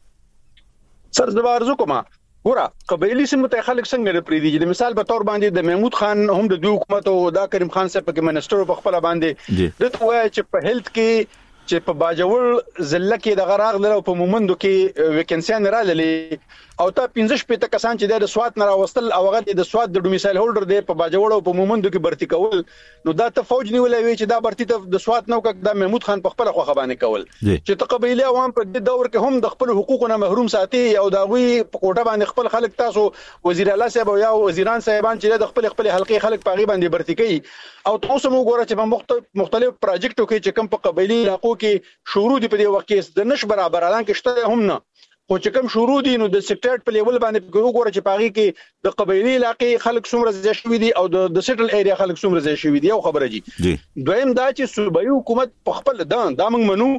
سر زبارزو کومه ګوره قبایلی سیمو ته خلک څنګه پریدي چې مثال په تور باندې د محمود خان هم د دوی حکومت او دا کریم خان صاحب کې منسٹر په خپل باندې دته وای چې په هیلث کې چې په باجوړ ضلع کې د غراغ لرو په مومندو کې ویکنسیان را للی او تا 15 کسان چې د سواد نه راوستل او هغه د سواد د ډومیسایل هولډر دی په باجوړ او په مومندو کې برتی کول نو دا ته فوج نیولې وی چې دا برتی ته د سواد نو د محمود خان په خپل خوخه باندې کول چې تقبیلی عوام په د دور کې هم د خپل حقوقو محروم ساتي او دا وی په کوټه باندې خپل خلک تاسو وزیر اعلی صاحب او یا وزیران صاحبان چې د خپل حلقې خلک پاغي باندې برتی کوي او تاسو مو ګوره چې په مختلف پروجیکټو کې چې کوم په قبایلی علاقو کې شروع دي په دې وخت کې د نش برابر اعلان کې شته هم نه خو چې کوم شروع دي نو د سټیټ په لیول باندې وګوره چې پاغي کې د قبایلی علاقې خلک څومره زیات شوي دي او د سټل ایریا خلک څومره زیات شوي دي یو خبره جی دویم دا چې صوبایي حکومت په خپل دا موږ منو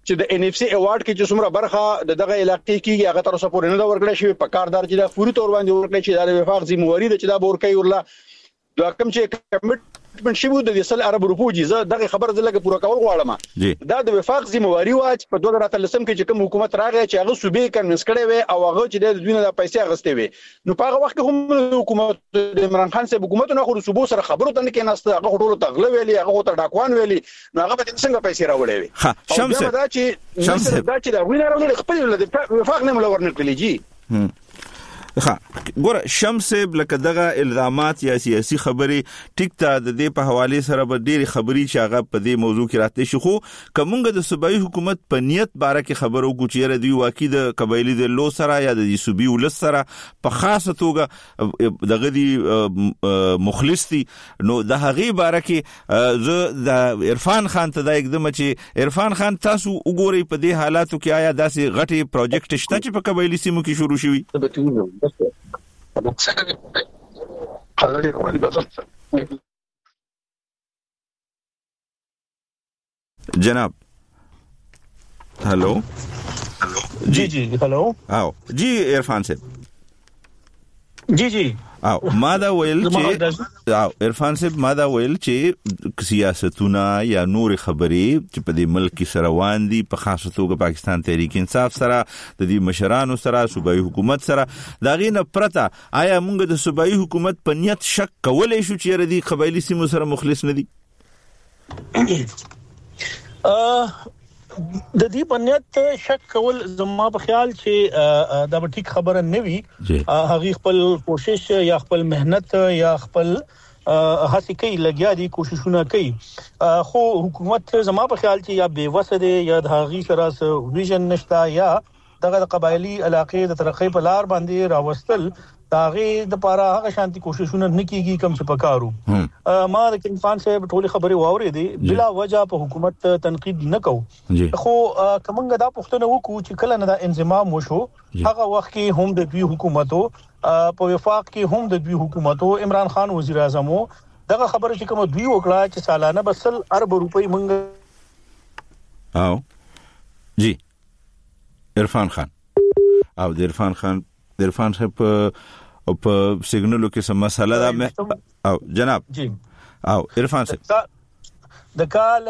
چې د ان اف سي ایوارډ کې چې څومره برخه دغه علاقې کې هغه تر اوسه پورې نه دا ورکړل شوی په کاردار چې دا فوري تور باندې ورکړل شي دا وفاق ذمہواری ده چې دا ورکړي ورلا دا کوم چې کمټمنټ شي د 100 ارب روپو جزا دغه خبر زلګه پوره کول غواړم دا د وفاق ذمہواری واچ په 2013 کې چې کوم حکومت راغی چې هغه صوبې کنوینس کړي وي او هغه چې د دوی نه پیسې اغستې وي نو په هغه وخت هم حکومت د عمران خان سره حکومت نه خو صوبو سره خبرو ته نه کېناسته هغه ټولو تغله ویلي هغه ته ډاکوان ویلي نو هغه به څنګه پیسې راوړي وي شمس دا چې دا وینر راوړي خپل وفاق نه ملور نه کړی جی ګوره شمس لکه دغه الزامات یا سیاسي خبرې ټیک ته د دې په حواله سره به ډېری خبرې چې هغه په دې موضوع کې راته شي خو کومګه د صوبایي حکومت په نیت باره کې خبرو کو چې دوی واقعي د قبایلی د لو سره یا د صوبي ولس سره په خاصه توګه دغه دی مخلص دي نو د هغې باره کې زه د عرفان خان ته دا اقدام چې عرفان خان تاسو وګورئ په دې حالاتو کې آیا داسې غټي پروجیکټ شته چې په قبایلی سیمو کې شروع شوي جناب hello जी जी hello आओ जी इरफान से जी जी او ماده ویل چې او عرفان صاحب ماده ویل چې سیاستونه یا نور خبرې چې په دې ملک سره روان دي په خاصه توګه پاکستان تحریک انصاف سره د دې مشرانو سره صوبایي حکومت سره دا غینه پرته آیا موږ د صوبایي حکومت په نیت شک کولای شو چې ردی قبایلی سیمو سره مخلص نه دي د دې پنیت شک کول زما په خیال چې دا به ټیک خبره نه وي هغه خپل کوشش یا خپل مهنت یا خپل هڅې کوي لګیا دي کوششونه کوي خو حکومت زما په خیال چې یا بے وسه دي یا د هغه سره ویژن نشتا یا دغه قبایلی علاقې د ترقې په لار باندې راوستل داغه د پاره هغه شانتي کوششونه نکېږي کم چې پکارو ما د عرفان صاحب ټولي خبري واوري دي بلا وجہ په حکومت تنقید نه کو خو کومګه دا پښتنه وکړو چې کله نه دا انضمام وشو هغه وخت کې هم د دوی حکومتو په وفاق کې هم د دوی حکومتو عمران خان وزیر اعظم دغه خبره چې کوم دوی وکړه چې سالانه بسل ارب روپۍ مونږ او جی عرفان خان او د عرفان صاحب په سیګنالو کې سم مسله ده او جناب جی او عرفان صاحب د کال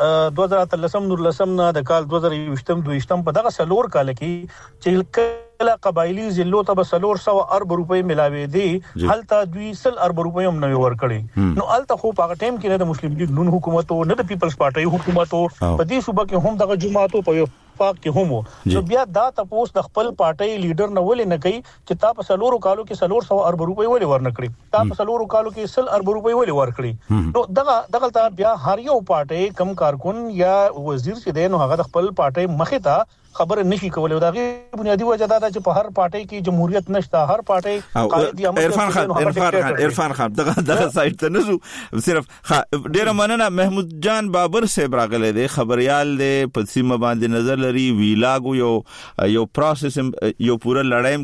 2013 نه د کال 2022 په دغه سلور کال کې چې کله قبایلی ضلعو ته 300 ارب روپۍ ملاوي دي هلته 200 ارب روپۍ هم نو ورکړي نو الته خو په ټیم کې نه د مسلم لیگ نون حکومت او نه د پیپلز پارټي حکومت په دې صوبه کې هم دغه جماعتو په پاک کې هم نو بیا دا تاسو د خپل پارټي لیډر نه ولې نه کوي چې تاسو سلورو کالو کې 300 ارب روپۍ ولې ورنکړي تاسو سلورو کالو کې 100 ارب روپۍ ولې ورکړي نو دغه ته بیا هر یو پارټي کم کارکون یا وزیر چې دی نو هغه خپل پارټي مخه ته خبر نشي کولای دا غي بنیادی وجہ دا چې په هر پارټي کې جمهوریت نشته هر پارټي قائد یا عرفان خان دغه سایت ته نزو صرف ډیر مننه محمود جان بابر صاحب راغله دی خبريال دی په سیمه باندې نظر لري ویلاګو یو پروسس یو پورا لړایم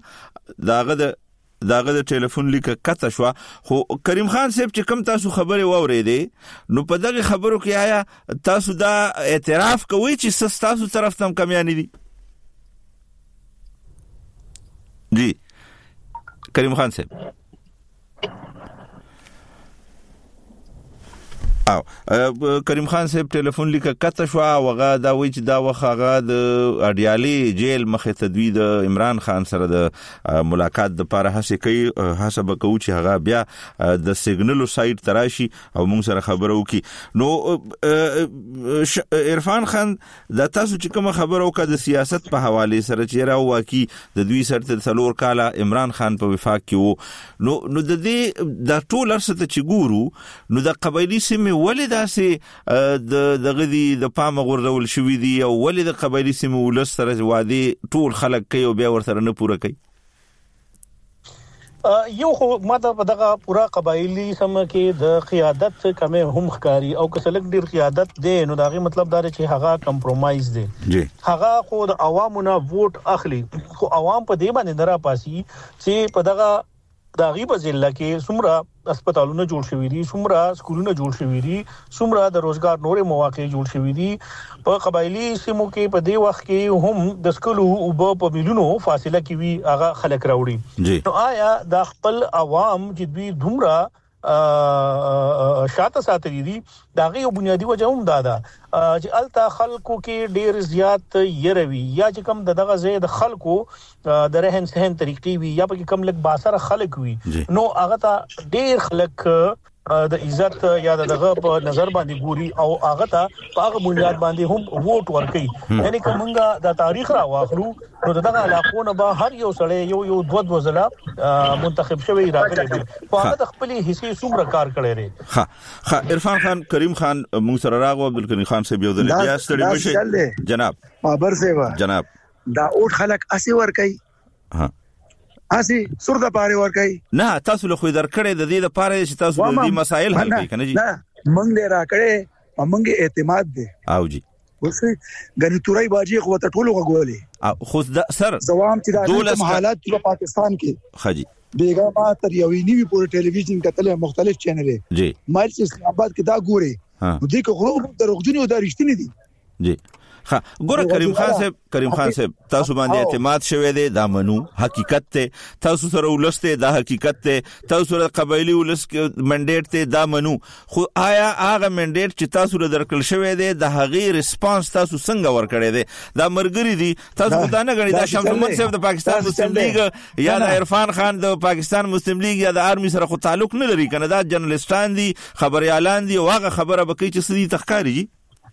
کړي داغه د ټلیفون لیک کته شو خو کریم خان صاحب چې کوم تاسو خبره واورېدې نو په دغه خبرو کې آیا تاسو دا اعتراف کوئ چې تاسو طرف تم کمیانی دي جی کریم خان صاحب او کریم خان صاحب ټلیفون لیک کته شو وغه دا وی چې دا وخغه د اډیالي جیل مخه تدوید عمران خان سره د ملاقات د لپاره هڅه کوي حسب کو چې هغه بیا د سیګنالو سایت تراشي او موږ سره خبرو کی نو عرفان خان د تاسو چې کوم خبرو کا د سیاست په حواله سره چې راو واکي د دوی سره څلور کاله عمران خان په وفاق کې نو د دې د ټول ارسته چې ګورو نو د قبایلی سیمه ولې داسې د غدي د پامه غوړول شوې دي او ولې د قبایلی سیمه ولس سره وادي ټول خلک کوي او بیا ورته نه پوره کوي یو خو ماته په دغه پورا قبایلی سم کې د قیادت کمه هم ښکاری او کسلک ډیر قیادت دی نو داغه مطلب دا چې هغه کمپرمایز دی هغه خو د عوامو نه ووټ اخلي خو عوام په دې باندې درا پاسي چې په دغه دا غیبه ضلع کې څومره هسپتالونه جوړ شوي دي, څومره سکولونه جوړ شوي دي, څومره د روزګار نورې مواقع جوړ شوي دي. په قبایلی سیمو کې په دې وخت کې هم د سکولو او په میلیونو فاصله کې وی هغه خلک راوړي. نو آیا د خپل عوام چې دوی دومره شاته ساتري دي داغه یو بنیادی وجه هم دادا چې التا خلکو کې ډیر زیات يروي یا چې کم دغه زید خلکو د رهن سهن طریقې وي یا په کم لګ باسر خلک وي نو هغه ته ډیر خلک د عزت یا دغه په نظر باندې ګوري او هغه ته په هغه بنیاد باندې هم ووټ ورکړي. یعنی کومه د تاریخ را واخلو نو دغه علاقونه به هر یو سړی یو دوه ځله منتخب شوی راغلی دی په هغه خپل حصے څومره کار کړی دی. ها عرفان خان کریم خان موږ سره راغو عبدالکریم خان صاحب یو ځل بیا ستړي مشه جناب بابر صاحب جناب دا اوټ خلک اسی ور کوي ها اسی سر د پاره ور کوي نه تاسو له خو درکړې د دې لپاره چې تاسو د دې مسائل حل کړئ کنه جی نه مونږ له راکړې مونږه اعتماد دی او جی وسه غنی تورای باجی خو ته ټولو غولې خو سر زوام چې د حالات په پاکستان کې خجی بیګا ما تر یو نیوی پور ټلویزیون کتل مختلف چینل جی مایل اسلام آباد کې دا ګوري نو دې کو غروب دروغجنی او دا رښتینی دي جی ها ګوره کریم خان صاحب تاسو باندې اعتماد شوه دی دا منو حقیقت ته تاسو سره ولسته دا حقیقت ته تاسو سره قبایلی ولس منډیټ ته دا منو خو آیا هغه منډیټ چې تاسو له درکل شوه دی د هغه ریسپانس تاسو څنګه ورکړی دی دا مرګري دي تاسو دا نه غړي دا شمس محمد صاحب د پاکستان مسلم لیگ یا د عرفان خان د پاکستان مسلم لیگ یا د آرمي سره خو تعلق نه لري کنه دا جرنالستان دي خبريالان دي واغه خبره بکې چې سړي تخکاری جی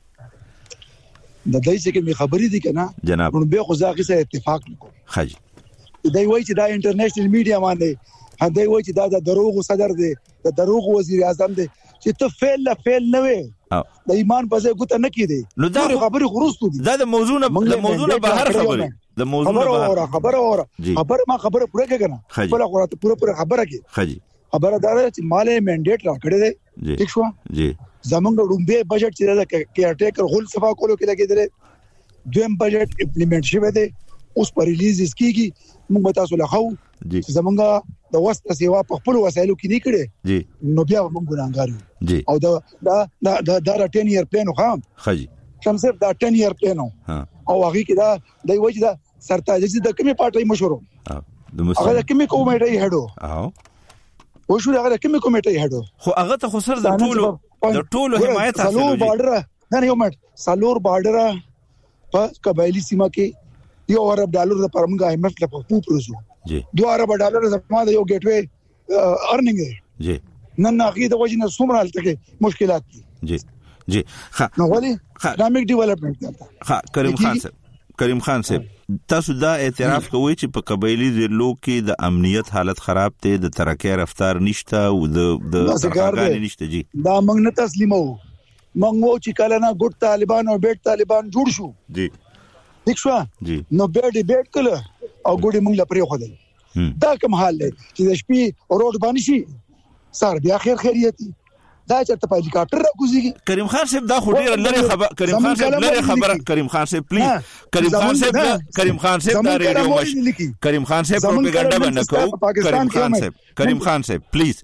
د دای څه کې خبرې دي کنه جناب نو به خو ځاګه سره اتفاق وکړو خاجي دای وایي چې دا انټرنیشنل میډیا باندې هدای وایي چې دا د دروغ صدر دی د دروغ وزیر اعظم دی چې ته فعل نه وې د ایمان په ځای ګوت نه کیدی نو دا خبرې خروستو دي دا د موضوع نه بهر خبرې د موضوع نه بهر خبره ما خبره پوره کړه خپل خبره پوره خبره کې خاجي خبره دا چې مالې منډیټ راکړی دی ٹھیک شو جی زمونږ ډومبه بجټ چې دا کیرټیکر غول صفا کولو کې لګیدل دویم بجټ امپلیمنٹ شوه دی اوس پر ریلیز کیږي موږ تاسو له خو زمونږ د وسط سیوا په خپل وسایلو کې نه کړي جی نو بیا موږ ګناګار یو او دا 10 ایئر پلان خو خاجي شمسر دا 10 ایئر پلان او هغه کې دا د وایي دا سرتاج د کومه پارټي مشورو هغه کومه کومېټي هډو او شو هغه کومه کومېټي هډو خو هغه ته خو سر د ټولو حمایت حاصل سالور بارډر نه یو مټ سالور بارډر په قبایلی سیمه کې $1 ارب د پرمګه IMF له په پروسو جی $2 ارب زموږ د یو ګیټ وے ارننګ جی نن هغه د وجنه څومره حالت کې مشکلات دي جی ها نو ولې اکونومیک ډیولپمنٹ ها کریم خان صاحب تاسو دا اعتراف کوئ چې په قبایلی ضلعو کې د امنیت حالت خراب دی د ترقۍ رفتار نشته او د ترقاګانې نشته جی دا موږ نه تسلیمو موږ وو چې کله نه ګډ طالبان او بیٹ طالبان جوړ شو جی ٹھیک شو جی نو بیٹ کله او ګډي موږ لپاره خدل دا کوم حال دی چې د شپې روډ باندې شي سار بیا خیریتي دا چې ته په هلیکاپټر راکوزيږي کریم خان صاحب دا خو ډیر لري خبر کریم خان صاحب لري خبره کریم خان صاحب پلیز کریم خان صاحب دا ریډیو مش کریم خان صاحب پروپاګاندا باندې کو کریم خان صاحب پلیز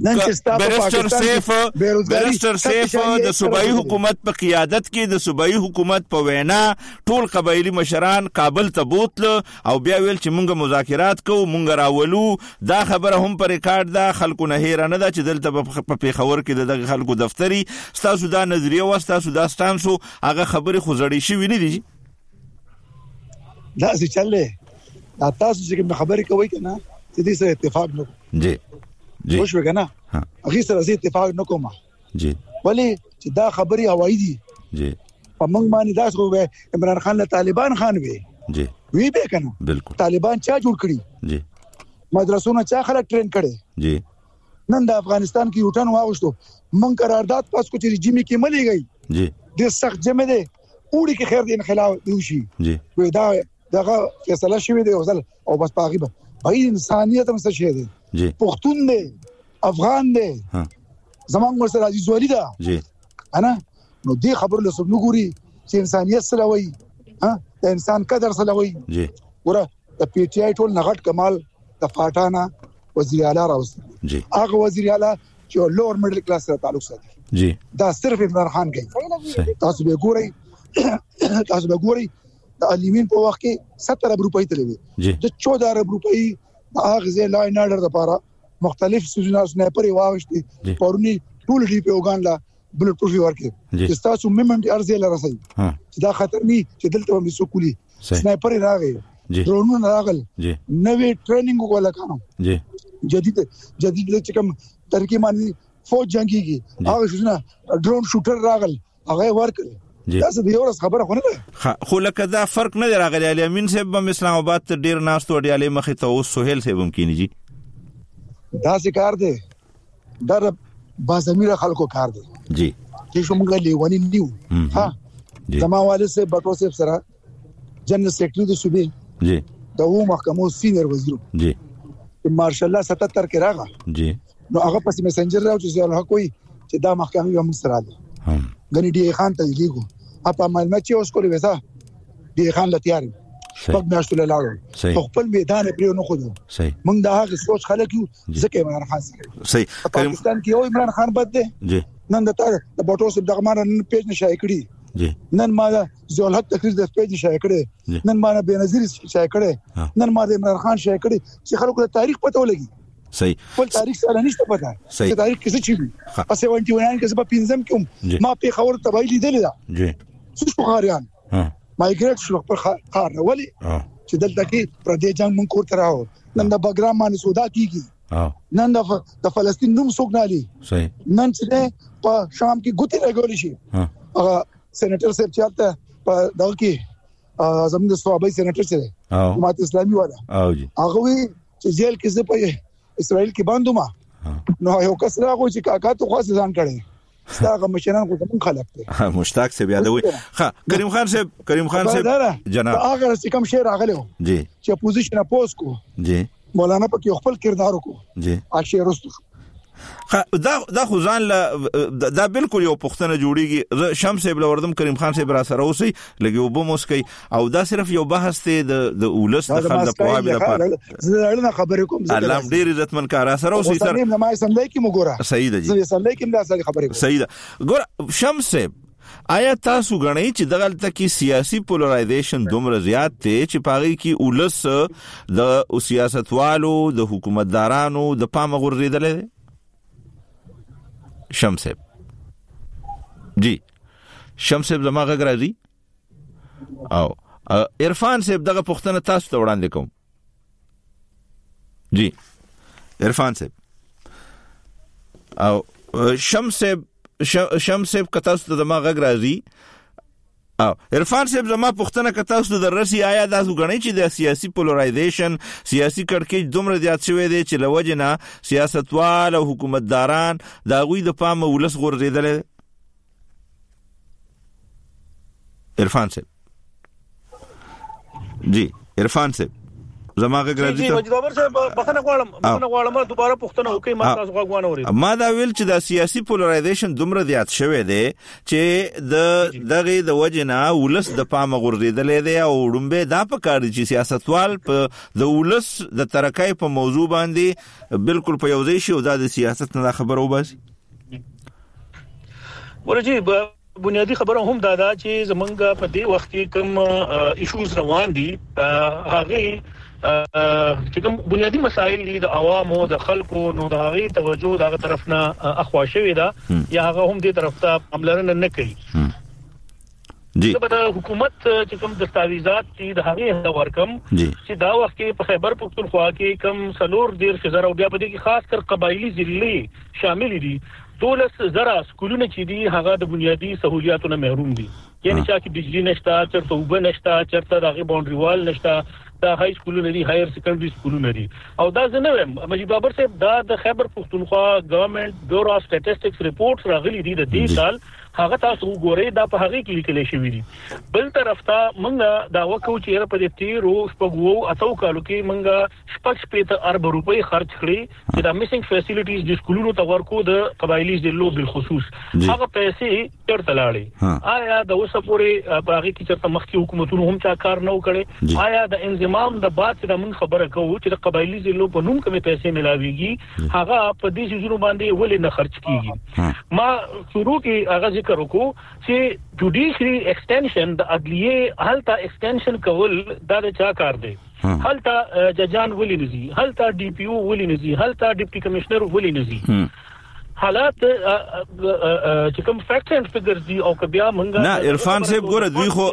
بیرستر سیف د صوبایي حکومت په قیادت کې د صوبایي حکومت په وینا ټول قبایلی مشران کابل ته بوتل او بیا ویل چې مونږه مذاکرات کوو مونږ راولو دا خبره هم پر ریکارډ ده خلکو نه هیرانه ده چې دلته په پیښور کې د خلکو دفتری تاسو دا نظریه واسطه دا ستانسو هغه خبره خو زړی شي ویني دي دا څه چلې دا تاسو چې خبرې کوي کنه چې دې سره اتفاق نو جی خوش وګنه هغه سره اتفاق نکوم جی ولی چې دا خبري هوایی دي جی په موږ باندې دا څو عمران خان له طالبان خان وي جی وی به کنه بالکل طالبان چا جوړ کړی جی مدرسونه چا خلک ټرین کړي جی نن د افغانستان کې یوټن واغښتو مونږ قرارداد پاس کو چې رژیم کې ملي گئی جی د سخت جمع ده وړي کې خیر د انخلاف دوشي جی وې دا دغه فیصله شوی دی او بس پاغي به انسانيت هم څه شي دی جی پښتون دی افغان دی زمونږ سره عزیز ولی دا جی انا نو دې خبر له سب نګوري چې انسانيت سره وای د انسان قدر سره وای جی ګوره د پی ټی آی ټول نغټ کمال د فاټانا وزیر اعلی راوستل جی هغه وزیر اعلی چې لوور میډل کلاس سره تعلق ساتي جی دا صرف عمران خان کوي تاسو به ګورئ د الیمین په وخت کې 70 ارب روپۍ تللې د 14 ارب روپۍ هغه ځای لاین اډر لپاره مختلف سيزونه سنایپر واغشتي پرونی ټول دی په وګان لا بلټ پروفي ورکه چې تاسو مومنت ارزه لرسي چې دا خطر ني چې دلته هم سکولي سنایپر راغی ډرونونه راغل نوې ټریننګ وکړه کانو جديد چې کوم ترکیب باندې فوج جنگيږي هغه سيزونه ډرون شوټر راغل هغه ورکړي تاسو به یو خبره خو نه ده خو لکه دا فرق نه راغلی علي امین صاحب هم اسلام آباد ته ډیر ناستو دی علي مخې ته اوس سہیل صاحب هم کینی جی دا څه دی دا بازمیر خلکو کار دی جی چې شومغه لیوانی نیو ها زما والد سے بټو صاحب سره جنرال سیکریټری د صوبې جی د وو محکمو سینیئر وزیر جی مارشال الله 77 کې راغی جی نو هغه پس میسنجر راو چې زه کوئی چې دا محکمه هم سره ده غنی ډی خان ته دیګو اپا معلومات چې اوس کولې وسه ډی خان لا تیار پک میاشتو لاړو خپل میدان پرې نه خو موږ دا هغه سوچ خلک یو ځکه عمران خان سره صحیح پاکستان کې یو عمران خان بد دی جی نن د بټو صاحب دغه مان نن پیج نشای کړی جی نن ما زول حق تقریر د پیج نشای کړی نن ما بنظیر شای کړی نن ما د عمران خان شای کړی چې خلکو ته تاریخ پته ولګي صحیح خپل تاریخ سره نشته پته چې تاریخ څه چی وي په 79 کې زما پینځم کوم ما په خبر تبایلی دی دا جی څه شوخاریان مایګریټ شو پر خار ولی چې دلته کې پردې جنگ مونږ کوته راو نن د بګرام باندې سودا کیږي نن د فلسطین نوم سوګنالي صحیح نن چې په شام کې ګوتې لګولې شي هغه سېنیټر صاحب چالتہ په دغه کې زموږ د صوابۍ سېنیټر سره حکومت اسلامي والا هغه وی چې جیل کې زه په اسرائیل کې باندې نو یو کس راغو چې کاکا ته خاص ځان کړي ستاسو مشران کو کوم خلک ته مشتاق سے یادوي ها کریم خان صاحب جناب هغه چې کوم شعر راغلو جی چې اپوزیشن اپوز کو جی مولانا پکې خپل کردار کو جی اشعار دا خزان دا بالکل یو پښتنه جوړیږي شمس ابل وردم کریم خان صاحب را سره اوسي لګي وبو مسکی او دا صرف یو بحث ته د اولس د خلک په وابه لپاره زه خبرې کوم الله ډیر عزتمن کار سره اوسي سر ما سملای کی مګورا صحیح ده جی سملای کی دا خبرې کوم صحیح ده ګور شمس آیا تاسو غنئ چې دغلته کې سیاسي پولرایزیشن دومره زیات دی چې پاغي کې اولس د سیاستوالو د حکومتدارانو د پام غورځیدل شمسب جی شمسب زما غږ راځي او عرفان صاحب دغه پښتنه تاسو ته وړاندې کوم جی عرفان صاحب او شمسب کتاس ته زما غږ راځي او عرفان صاحب زما پښتنه کتاس ته درسي آیا تاسو غنئ چې د سیاسي پولرایزیشن سیاسي کړکېچ دومره زیات شوی دی چې لوجنه سیاستوال او حکومتداران دا غوي د پام ولس غورځیدل عرفان صاحب جی عرفان صاحب زما غږ راځي ته مجدور صاحب بخنه غواړم دوباره پښتنه وکي ما تاسو غوښنه اوري ما دا ویل چې د سیاسي پولرایزیشن دومره زیات شوی دی چې دغه د وجنه ولس د پام غورځیدل دی او وړمبه دا په کار چې سیاستوال په د ولس د ترکای په موضوع باندې بالکل په یوځای شي او د سیاست نه خبرو باسي ورجی بنیادی خبره هم دا چې زمونږ په دې وخت کې کوم ایشوز روان دي هغه چې کوم بنیادی مسائل دي د عوامو د خلکو نو د هغه توجه دغه طرف نه اخوا شوی دا یا هغه هم دې طرف ته عملرنه نه کوي جی د حکومت چې کوم دستاویزات چې د هغه ورکم چې دا وخت کې په خیبر پختونخوا کې کم سلور ډیر شزر او بیا په دې کې خاص کر قبایلی ضلع شامل دي 12,000 سکولونه چې دي هغه د بنیادی سہولیاتو نه محروم دي یعنی چې بجلی نشته چرته وب نشته چرته دغه باونډري وال نشته دا های سکولونه دي هایر سیکنډري سکولونه دي او دا زنه مجید بابر صاحب دا د خیبر پختونخوا ګورنمنت بیورو اف سټټیسټکس ریپورټس راغلي دي د دې سال هغه تاسو وګورئ دا په هغه کې لیکل شوی دي بل طرف ته موږ دا وکړو چې په دې تیرو شپږو اتو کالو کې موږ شپږ ارب روپۍ خرج کړی چې دا میسنګ فیسیلیټیز د سکولونو ته ورکو د قبایلی ضلعو بالخصوص هغه پیسې چرته لاړې آیا د اوسه پورې باغی کې چې مخکې حکومتونو هم چا کار نه وکړي آیا د انضمام د بعد چې موږ خبره کوو چې د قبایلی ضلعو په نوم کومې پیسې ملاويږي هغه په دې شیزونو باندې ولې نه خرج کیږي ما شروع کې هغه ذکر وکړو چې جوډیشري ایکسټنشن د عدلیه هلته ایکسټنشن کول دا د چا کار دی هلته ججان ولې نزي هلته ډي پی او ولې نزي هلته ډیپټي کمشنر ولې نزي حالات چې کوم فیکټس اند فګرز دي او کبیا منګه نه عرفان صاحب ګوره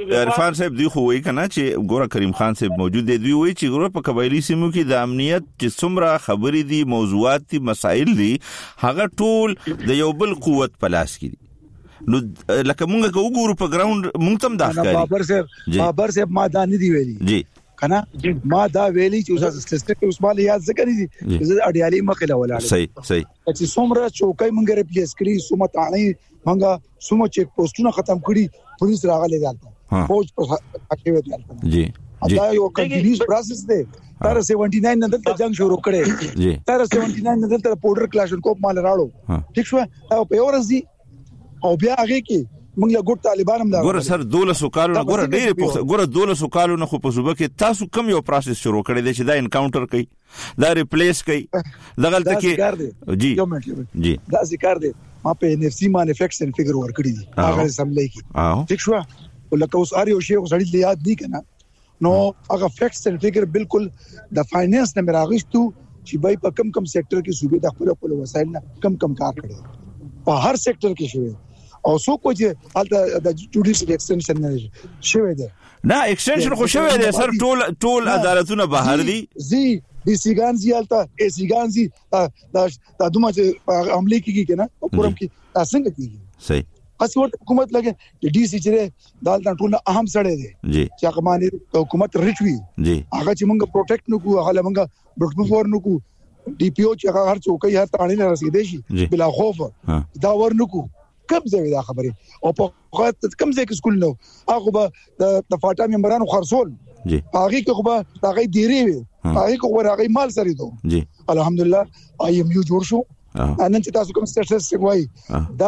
دوی خو وایي کنه چې ګوره کریم خان صاحب موجود دی دوی وایي چې ګوره په قبایلی سیمو کې د امنیت چې څومره خبرې دي موضوعات دي مسائل دي هغه ټول د یو بل قوت په لاس کې دي نو لکه مونږ کو ګورو په ګراوند مونږ تم داخلي بابر صاحب ما دا نه دی ویلي جی کنه ما دا ویلي چې اوس سټیټ عثمان یاد ذکر دي چې اډیالي مخله ولاړ صحیح چې څومره چوکۍ مونږ رپی اسکري سومه تانی مونږه سومه چیک پوسټونه ختم کړي پولیس راغلي دالته فوج په اکیوي دالته جی دا یو کنټینیوس پروسس دی تر 79 نه دلته جنگ شروع کړي جی تر 79 نه دلته بورډر کلاشنکوف مال راړو ٹھیک شو او په ورځ او بیا هغه کې موږ له ګوت طالبان هم دا ګوره سر 1200 کالو نه ګوره ډېر پوښتنه ګوره 1200 کالو نه خو په صوبه کې تاسو کم یو پروسس شروع کړی دی چې دا انکاونټر کوي دا ریپلیس کوي دا غلطه کې جی دا ذکر دی ما په ان اف سی مانیفیکچرینګ فګر ور کړی دي هغه سملای کی ٹھیک شو ولکه اوس اړ یو شی غړي یاد دی کنه نو هغه فیکټس اند فګر بالکل د فاینانس نه راغښتو چې بای په کم سېکټر کې صوبې د خپل وسایل نه کم کار کړي په هر سېکټر کې شوی او سو کو چې الته د جوډیشل ایکسټنشن نه شوی دی نه ایکسټنشن خو شوی دی سر ټول عدالتونه بهر دي دي سیګان زی الته سیګان زی دا دومره چې عملي کیږي کنه او پرم کې څنګه کیږي صحیح اس ورته حکومت لګي چې ډي سي چې دالته ټول اهم سړی دی جی چې هغه باندې حکومت ریچوي جی هغه چې موږ پروټیکټ نکو هغه موږ بټ فور نکو ډي پی او چې هغه هر څوک یې هر تاړي نه رسیدي شي بلا خوف دا ورنکو کم ځای دا خبره او په کم ځای کې سکول نو هغه به د فاټا ممبرانو خرصول جی هغه کې خو به هغه دیری وي هغه کو هغه مال سره دو جی الحمدلله اي ام یو جوړ شو ان چې تاسو کوم سټیټس وای دا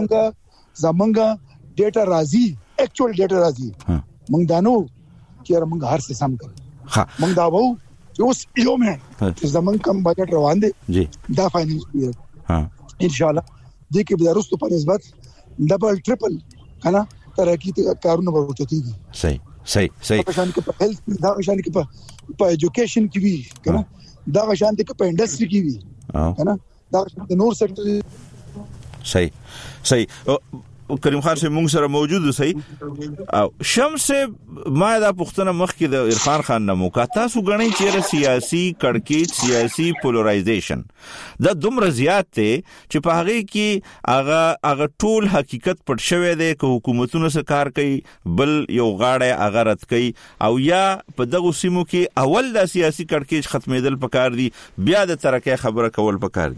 زمونږه ډیټا راځي اکچوال ډیټا راځي موږ دانو چې موږ هر څه سم کړو موږ دا وو چې اوس یو مې چې زمونږ کم بجټ روان دي جی دا فاینانس پیریډ ان شاء الله د کې به رستو په نسبت ډبل ټریپل کنه ترقی کارونه ورچتيږي صحیح په شان کې په هیلث دا شان کې په ایجوکیشن کې وی کنه دا شان کې په انډستری کې وی کنه دا د نور سېکټر صحیح کریم خان سے مونږ سره موجود صحیح او شمس ما دا پښتنه مخ کې د عرفان خان نمو کا تاسو غنی چې سیاسي کڑکېچ سیاسي پولرایزیشن دا دومره زیات ته چې په هغه کې هغه ټول حقیقت پټ شوی دی چې حکومتونو سره کار کوي بل یو غاړه هغه رد کوي او یا په دغه سیمو کې اول د سیاسي کڑکېچ ختمېدل پکار دي بیا د ترقې خبره کول پکار دي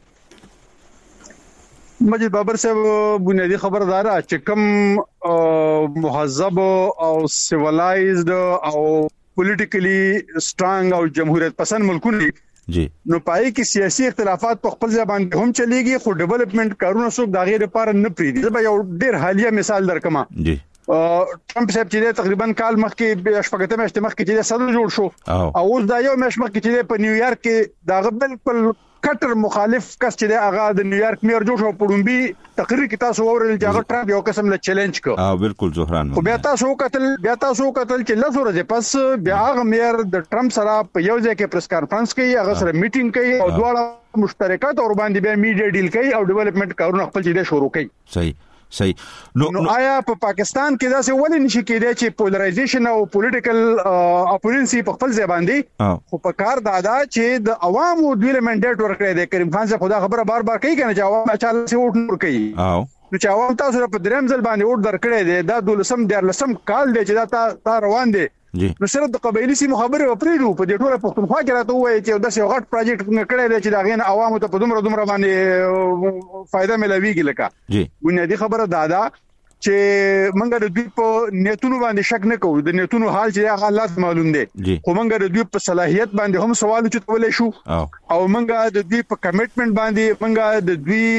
مجید بابر صاحب بنیادی خبردار چې کوم مهذب او سیویلایزد او پولیټیکلی سترانګ او جمهوریت پسند ملکونه جی نو پای کې سیاسي اختلافات په خپل ځای باندې هم چلیږي خو ډیولپمنٹ کارونه څوک دا غیر لپاره نه پریږدي زه یو ډیر حالیه مثال درکم جی ټرمپ صاحب چې تقریبا کال مخکې شپږته میاشتې مخکې چې صدر جوړ شو او اوس دا یو میاشت مخکې چې په نیویارک کې دا بالکل کټر مخالف کس چې هغه د نیویارک میر جوړ شو پړومبي تقریر کې تاسو اورل چې هغه ټرمپ یو قسم له چیلنج کو بالکل زهران خو بیا تاسو قتل چې لاسو ورځې پس بیا هغه میر د ټرمپ سره په یو ځای کې پریس کانفرنس کوي هغه سره میټینګ کوي او دواړه مشترکات اور باندې بیا میډیا ډیل کوي او ډیولپمنٹ کارونه خپل چې شروع کوي صحیح نو آیا په پاکستان کې دا څه ولې نشي کېدای چې پولرایزیشن او پولیټیکل اپوننسي په خپل ځای باندې خو په کار دادا چې د عوامو د منډیټ ورکړي د کریم خان صاحب خدا خبره بار بار کوي کنه چې عوام اچال سي ووټ نور کوي نو چې عوام تاسو په دریم ځل باندې ووټ درکړي دي دا 12 کال دی چې دا روان دي نو سره د قبایلی سیمو خبره وپریدو په دې ټوله پښتونخوا کې راته وایي چې د یو غټ پروجیکټ کړی دی چې دا غین عوامو ته په دومره باندې فائدہ ملويږي لکه بنیادی خبره دادا چې منګه د دوی په نیتونو باندې شک نه کوو د نیتونو حال چې حالات معلوم دي خو منګه د دوی په صلاحیت باندې هم سوال چتولې شو او منګه د دوی په کمټمنټ باندې منګه د دوی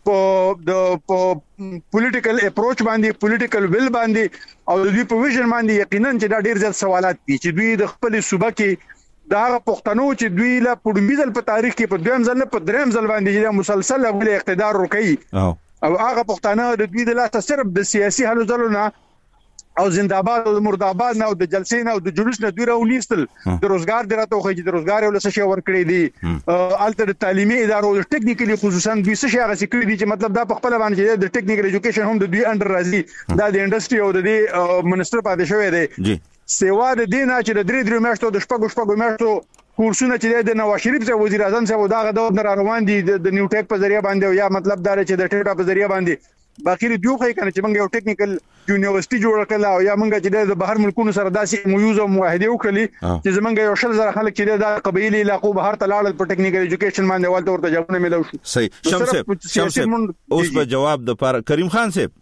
په پولیټیکل اپروچ باندې پولیټیکل ویل باندې او د دوی په ویژن باندې یقینا چې دا ډیر زیات سوالات دي چې دوی د خپل صوبه کې دا پښتنو چې دوی له پړمبیزل په تاریخ کې په دویم ځل په دریم ځل باندې چې مسلسل غل اقتدار وکړي او هغه پښتانه د دوی د لاسه صرف د سیاسي حل ځلونه او زنده‌باد او مرده‌باد نه او د جلسې نه او د جلوس نه دوی راونیستل د روزګار درته خو چې د روزګار ولسه شي ورکړي دي الته د تعلیمي ادارو د ټیکنیکلی خصوصا دوی څه شي هغه سکري دي چې مطلب دا په خپل باندې د ټیکنیکل ایجوکیشن هم د دوی انډر راځي دا د انډستری او د منسټر پاتې شوی دی سیوا د دینه چې د درې میاشتو د شپږ میاشتو کورسونه چې د نواز شریف څخه وزیر اعظم څخه داغه د روان دي د نیو ټیک په ذریعہ باندې یا مطلب دا چې د ټیټا په ذریعہ باندې باقي دیو خې کنه چې موږ یو ټیکنیکل یونیورسيټي جوړ کړل او یا موږ چې د بهر ملکونو سره داسې مویوز او معاهده وکړلې چې زمونږ یو شل زره خلک چې د قبایلی علاقو بهر تلاړل په ټیکنیکل ایجوکیشن باندې ولته ورته جوابونه ملو شو. صحیح شمس اوس په جواب د پر کریم خان صاحب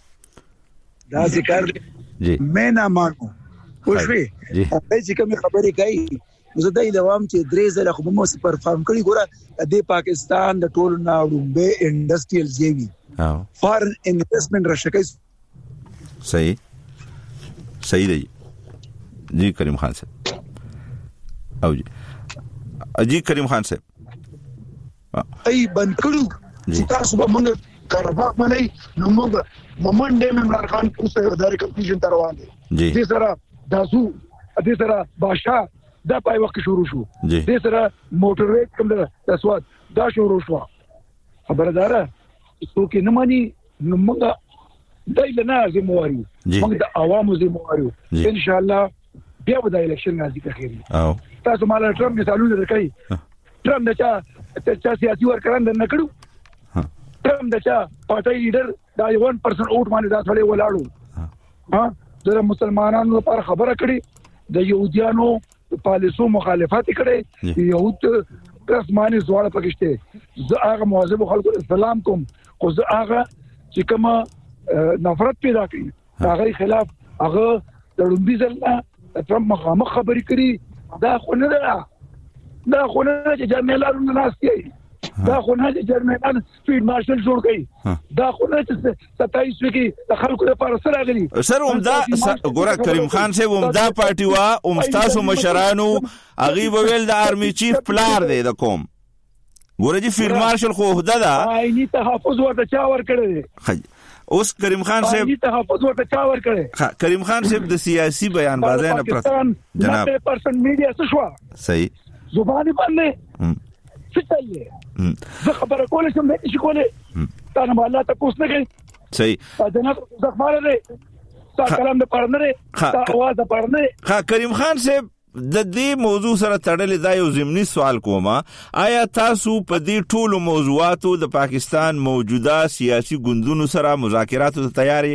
دا ذکر جی مې نه مانو خوشوي چې کوم خبرې کوي زه د عوام چې درې زله خو مو پرفارم کړی ګوره د پاکستان د ټولو ناړو انډستریال زیوی فارن انویسټمنټ راشکې صحیح دی جی کریم خان صاحب او جی کریم خان صاحب ای بند کړو چې تاسو به موږ کارباغ باندې نو موږ مومنډ ممبر خان پوسټ ادارې کمپټیشن تر روان دي د سره داسو د سره بادشاہ دا پای وخت شروع شو د سره موټر ریټ کوم د اسواد دا شروع شو خبردار څوک نه مانی نو موږ دایله نه زمواري موږ د عوامو زمواري ان شاء الله بیا به د الیکشن راځي په خیر او تاسو مال ټرمپ مثالونه درکړي ټرمپ دا سیاسي ورکران نه کړو ټرمپ دا پارټي لیډر دا 1% اوټ باندې دا ټولې ولاړو ها د مسلمانانو لپاره خبره کړي د يهوديانو پالیسو مخالفت کړي يهود پرسمانه زوړ پکشته زه هغه مواظب خلکو اسلام کوم خو زه هغه چې کومه نفرت پیدا کړي هغه خلاف هغه د لومبیزل ترمپ مخامخ خبرې کړي دا خو نه ده دا خو نه چې جرمنالانو ناشتي دا خو نه چې جرمنان فیلډ مارشل جوړ کړي دا خو نه چې 27 کې د خلکو لپاره سره غلي سر عمدا ګوره کریم خان صاحب عمدا پارټي وا عمستاسو مشرانو اغي ویل د آرمي چیف پلار دی د کوم ګوره چې فیلډ مارشل خو عہده ده آئینی تحفظ ورته چا ور کړی اوس کریم خان صاحب آئینی تحفظ ورته چا ور کړی کریم خان صاحب د سیاسي بیان بازار نه جناب 90% میډیا څه شو صحیح زبانی باندې څه چاهیے زه خبره کولای شم چې کولای تا نه الله تاسو نه کوي صحیح جناب زخماره دې تا کلام د پرنره تا आवाज د پرنره کریم خان صاحب د دې موضوع سره تړلې دا یو ضمني سوال کوم آیا تاسو په دې ټولو موضوعاتو د پاکستان موجوده سیاسي ګوندونو سره مذاکراتو ته تیار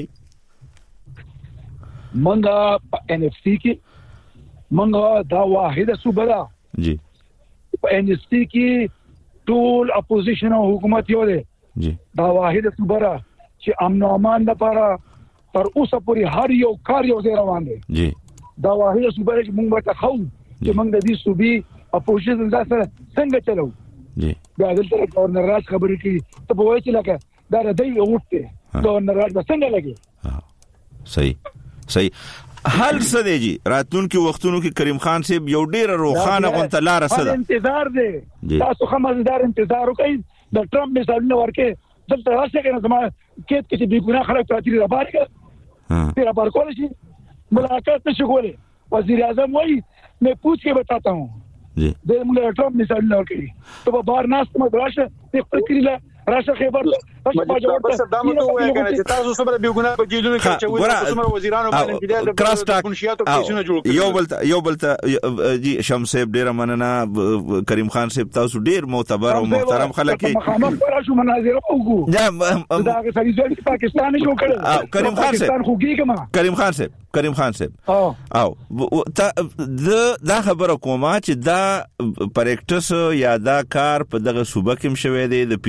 یې منګه ان اف سی کې منګه دا واحده صوبه ده جی په ان اف سی کې ټول اپوزیشن او حکومت یو ده جی دا واحده صوبه ده چې امن او امان لپاره تر اوسه پورې هر یو کار یو ځای روان دی جی دا واحده صوبه چې موږ ورته خو چې موږ د دې صوبې اپوزیشن سره څنګه چلو جی دا دلته گورنر راج خبرې کوي ته په وایي چې لکه دا ردی وټه گورنر راج څنګه لګي صحیح حل څه دی جی راتلونکو وختونو کې کریم خان صاحب یو ډیر روخانه غونته لار سره انتظار دی تاسو خمسدار انتظار وکئ د ټرمپ مثالونه ورکه دلته راځي کنه زما کېد کې به ګناه خلک پاتې را بارګه تیرا بار کول شي ملاقات نشو کوله وزیر اعظم وای میں پوچھ کے بتاتا ہوں جی د موږ ټرمپ مثال نه ورکړي ته په بار ناس ته راشه د خپل کړي راشه خبر بس دا مو وایي کنه چې تاسو سره به ګناه په جیلونو کې چې وایي تاسو وزیرانو باندې د کراس ټاک منشیاتو کیسونه جوړ کړي یو بلته جی شمس صاحب ډیر مننه کریم خان صاحب تاسو ډیر معتبر او محترم خلک مخامخ پراشو مناظره وګو دا هغه چې پاکستان جوړ کړ کریم خان صاحب خوګیګما کریم خان صاحب او دا خبره کومه چې دا پریکټس یا دا کار په دغه صوبه کې مشوي دی د پی ټی ایم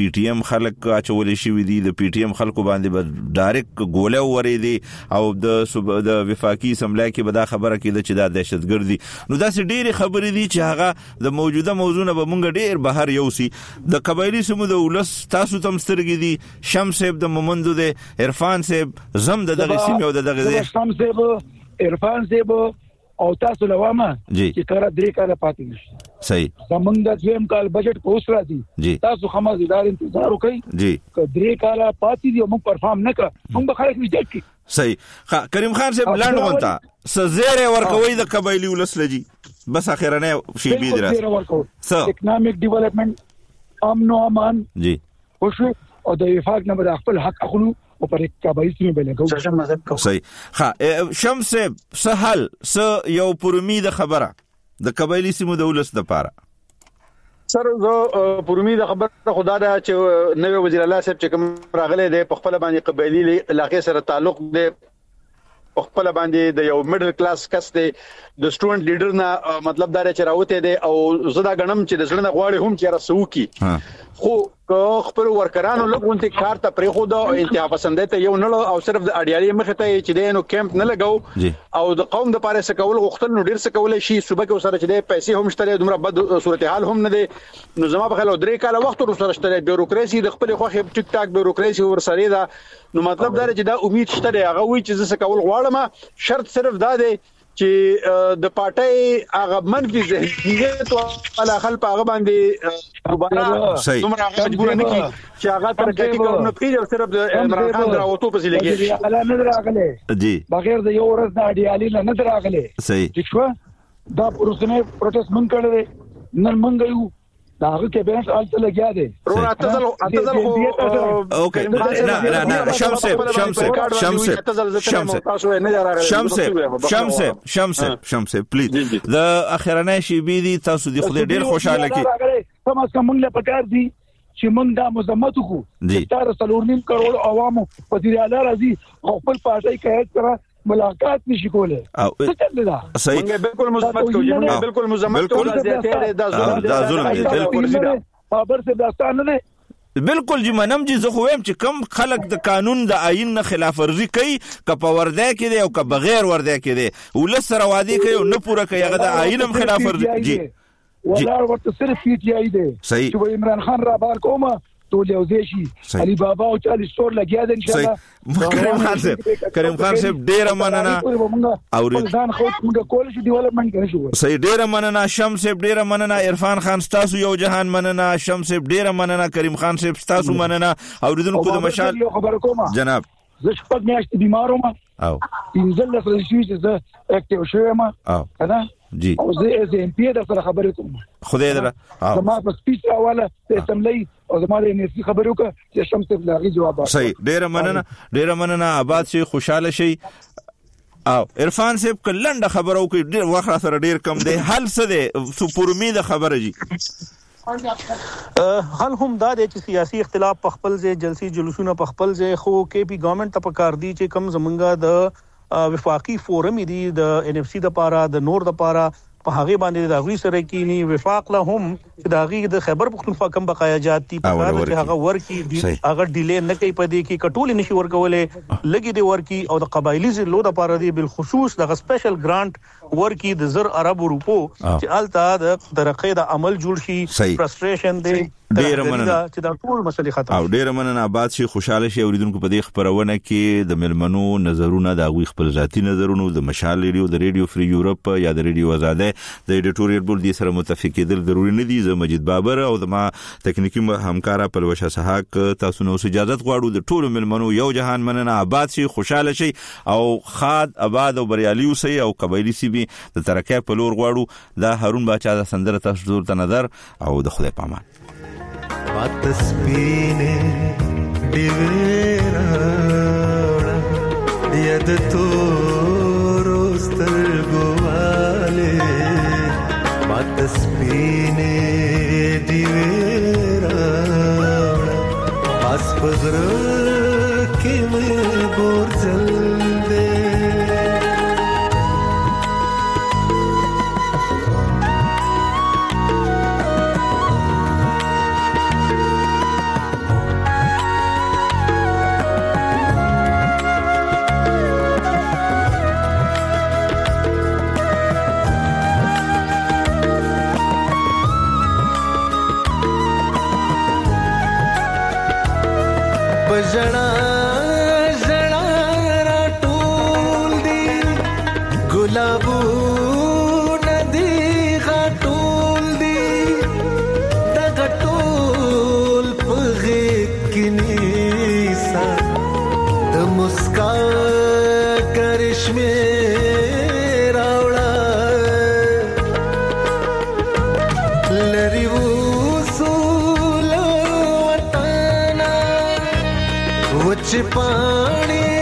خلک اچول شي دي د پی ټی ایم خلکو باندې به ډایرکټ ګوله ورېدي او د وفاقي اسمبلی کې به دا خبره کېده چې دا دهشتګردي. نو دا څه ډېری خبرې دي چې هغه د موجوده موضوع نه به مونږ ډېر بهر یوسي. د قبایلی سیمو د ولس تاسو تم سترګې دي، شمس صاحب د مومندو د عرفان صاحب زم د دغه سیمه او د دغه شمس صاحب عرفان صاحب او تاسو لوامه چې کار درې کاله پاتې نشي. صحیح. زمونږ د دویم کال بجټ په اوس راځي، تاسو خمازدار انتظار وکړئ جی ک درې کاله پاتې دی موږ پرفارم نه کړ، موږ به خلک ریجیکټ کړي. صحیح. کریم خان صاحب لاند وانتا سزيره ورکوي د قبایلی ولس لجی بس اخیرنه شی بي درا اکنامک ډیولپمنٹ امن او امان جی خوشو او د وفاق نه د خپل حق اخلو او پر قبایل سیمه بلګو. صحیح. شمس سهل س یو پرمید خبره د قبایلی سیمو د ولس د پاره سر زه پرمید خبره خدا دا چې نوې وزیر الله صاحب چې کوم راغله د خپل باندې قبایلی علاقې سره تعلق دی، خپل باندې د یو میډل کلاس کس دی، د سټوډنټ لیډر نه مطلب دا چې راوته دی او زدا غنم چې د زړه غواړي هم چې راسو کی خو خپل ورکرانو لګونته کار ته پرې خو د انتها پسندې ته یو نه او صرف د اډیالي مخ ته چې دینو کیمپ نه لګاو او د قوم د پاره سکول غختل نو ډیر سکول شي صبح کې سره چې د پیسې هم شته دومره بد صورتحال هم نه دي. نو زما په خیال درې کاله وخت ورسره شته بیوروکراسي د خپل خوخه ټیک ټاک بیوروکراسي ورسره دا. نو مطلب دا چې دا امید شته هغه وی چې سکول غواړم، شرط صرف دا دی چې د پارټي هغه منفي ذهنیت او علاقه په هغه باندې دومره مجبور نه کی چې هغه ترکتی کوم پیډ صرف د عمران خان دراوته په لګي الا نه راغله جی بغیر د یو ورځ د اډیالي نه راغله. صحیح. ٹھیک شو دا پروسنه پروتست مونږ کړل نن مونږ یو دا هغه کې بیان حالت لګیا دي اوکې. شمس پلیز د اخرنه شی بي دي تاسو د خدای ډیر خوشاله کی کم از کم موږ له پکار دي چې موږ دا مزمت کو تر 3.5 کروڑ عوامو وزیر اعلی راځي او خپل پارټي قائد کرا ملاقات نشي کوله. صحیح. بالکل مثبت کوي، بالکل مزمت کوي دا ظلم دی بالکل خبر سے داستان نه بالکل جی منم جی زه خو ویم چې کم خلق د قانون د آئین نه خلاف ورزي کوي ک په ورده کې دی او ک بغیر ورده کې دی ولس سره وادي کوي او نه پوره کوي هغه د آئین هم خلاف ورزي جی ولر ورته صرف پی ټی آی دی چې عمران خان را بار کومه ټول یو ځای شي علي بابا او 40 سټور لګیا دي ان شاء الله. کریم خان صاحب ډیر مننه او ځان خو موږ کول شو ډیولپمنٹ کوي شو. صحیح. ډیر مننه شمس صاحب، ډیر مننه عرفان خان، تاسو یو جهان مننه شمس صاحب، ډیر مننه کریم خان صاحب، تاسو مننه اوریدونکو د مشال جناب زه شپږ میاشتې بیمار وم او انځل له شوې چې زه اکټیو شوم کنه جی او زه ام پی د سره خبرې کوم خدای دې زما په سپیچ حواله ته سملای او زما د انرژي خبرو کا چې شمس ته لغي جواب. صحیح. ډیر مننه آباد شي خوشاله شي. او عرفان صاحب کلنډه خبرو کې ډیر وخت سره ډیر کم دی حل څه دی سپور امید خبره جی حل هم دا دی چې سیاسي اختلاف په خپل ځای جلسي جلوسونه په خپل ځای خو کې پی ګورنمنت ته پکار دی چې کم زمونږه د وفاقي فورم دی د ان اف سی د پاره د نور د پاره په هغه باندې د غوي سره کینی وفاق له هم چې د غي د خیبر پختونخوا کم بقایاجات دي په اړه چې هغه ورکی هغه ډیلې نه کوي په دې کې کټول نشي ورکولې لګي دی ورکی او د قبایلی زلو د پاره دی بل خصوص د سپیشل ګرانټ ورکی د زر عرب روپو چې الته د ترقې د عمل جوړ شي فرستریشن دی ډیر مننه چې دا ټول مسلې ختم او ډیر مننه آباد شي خوشاله شي اوریدونکو په دې خبرونه کې د ملمنو نظرونه د غوي خپل ذاتی نظرونه د مشال ریډیو د ریډیو فری یورپ یا د ریډیو آزاده د ایډیټوریال بورډ دي سره متفق کېدل ضروری نه دي. زه مجید بابر او د ما تکنیکی همکارا پلوشه سحاق تاسو نو اجازه غواړو د ټول ملمنو یو جهان مننه آباد شي خوشاله شي او خاد آباد او بریالي وسي او قبایلی سی بي د ترقه په لور غواړو. دا هارون باچا د سندره تاسو ته نظر او د خدای پامان Patas pine diverana Yad toros targovale Patas pine diverana Aspazra ke me borzal de जड़ा जड़ा राटूल दी गुलाबू नदी घाटूल दी दगटूल पगे किनीसा द मुस्का करिश्मे रावड़ा लरी वसूल वटाना वच पानी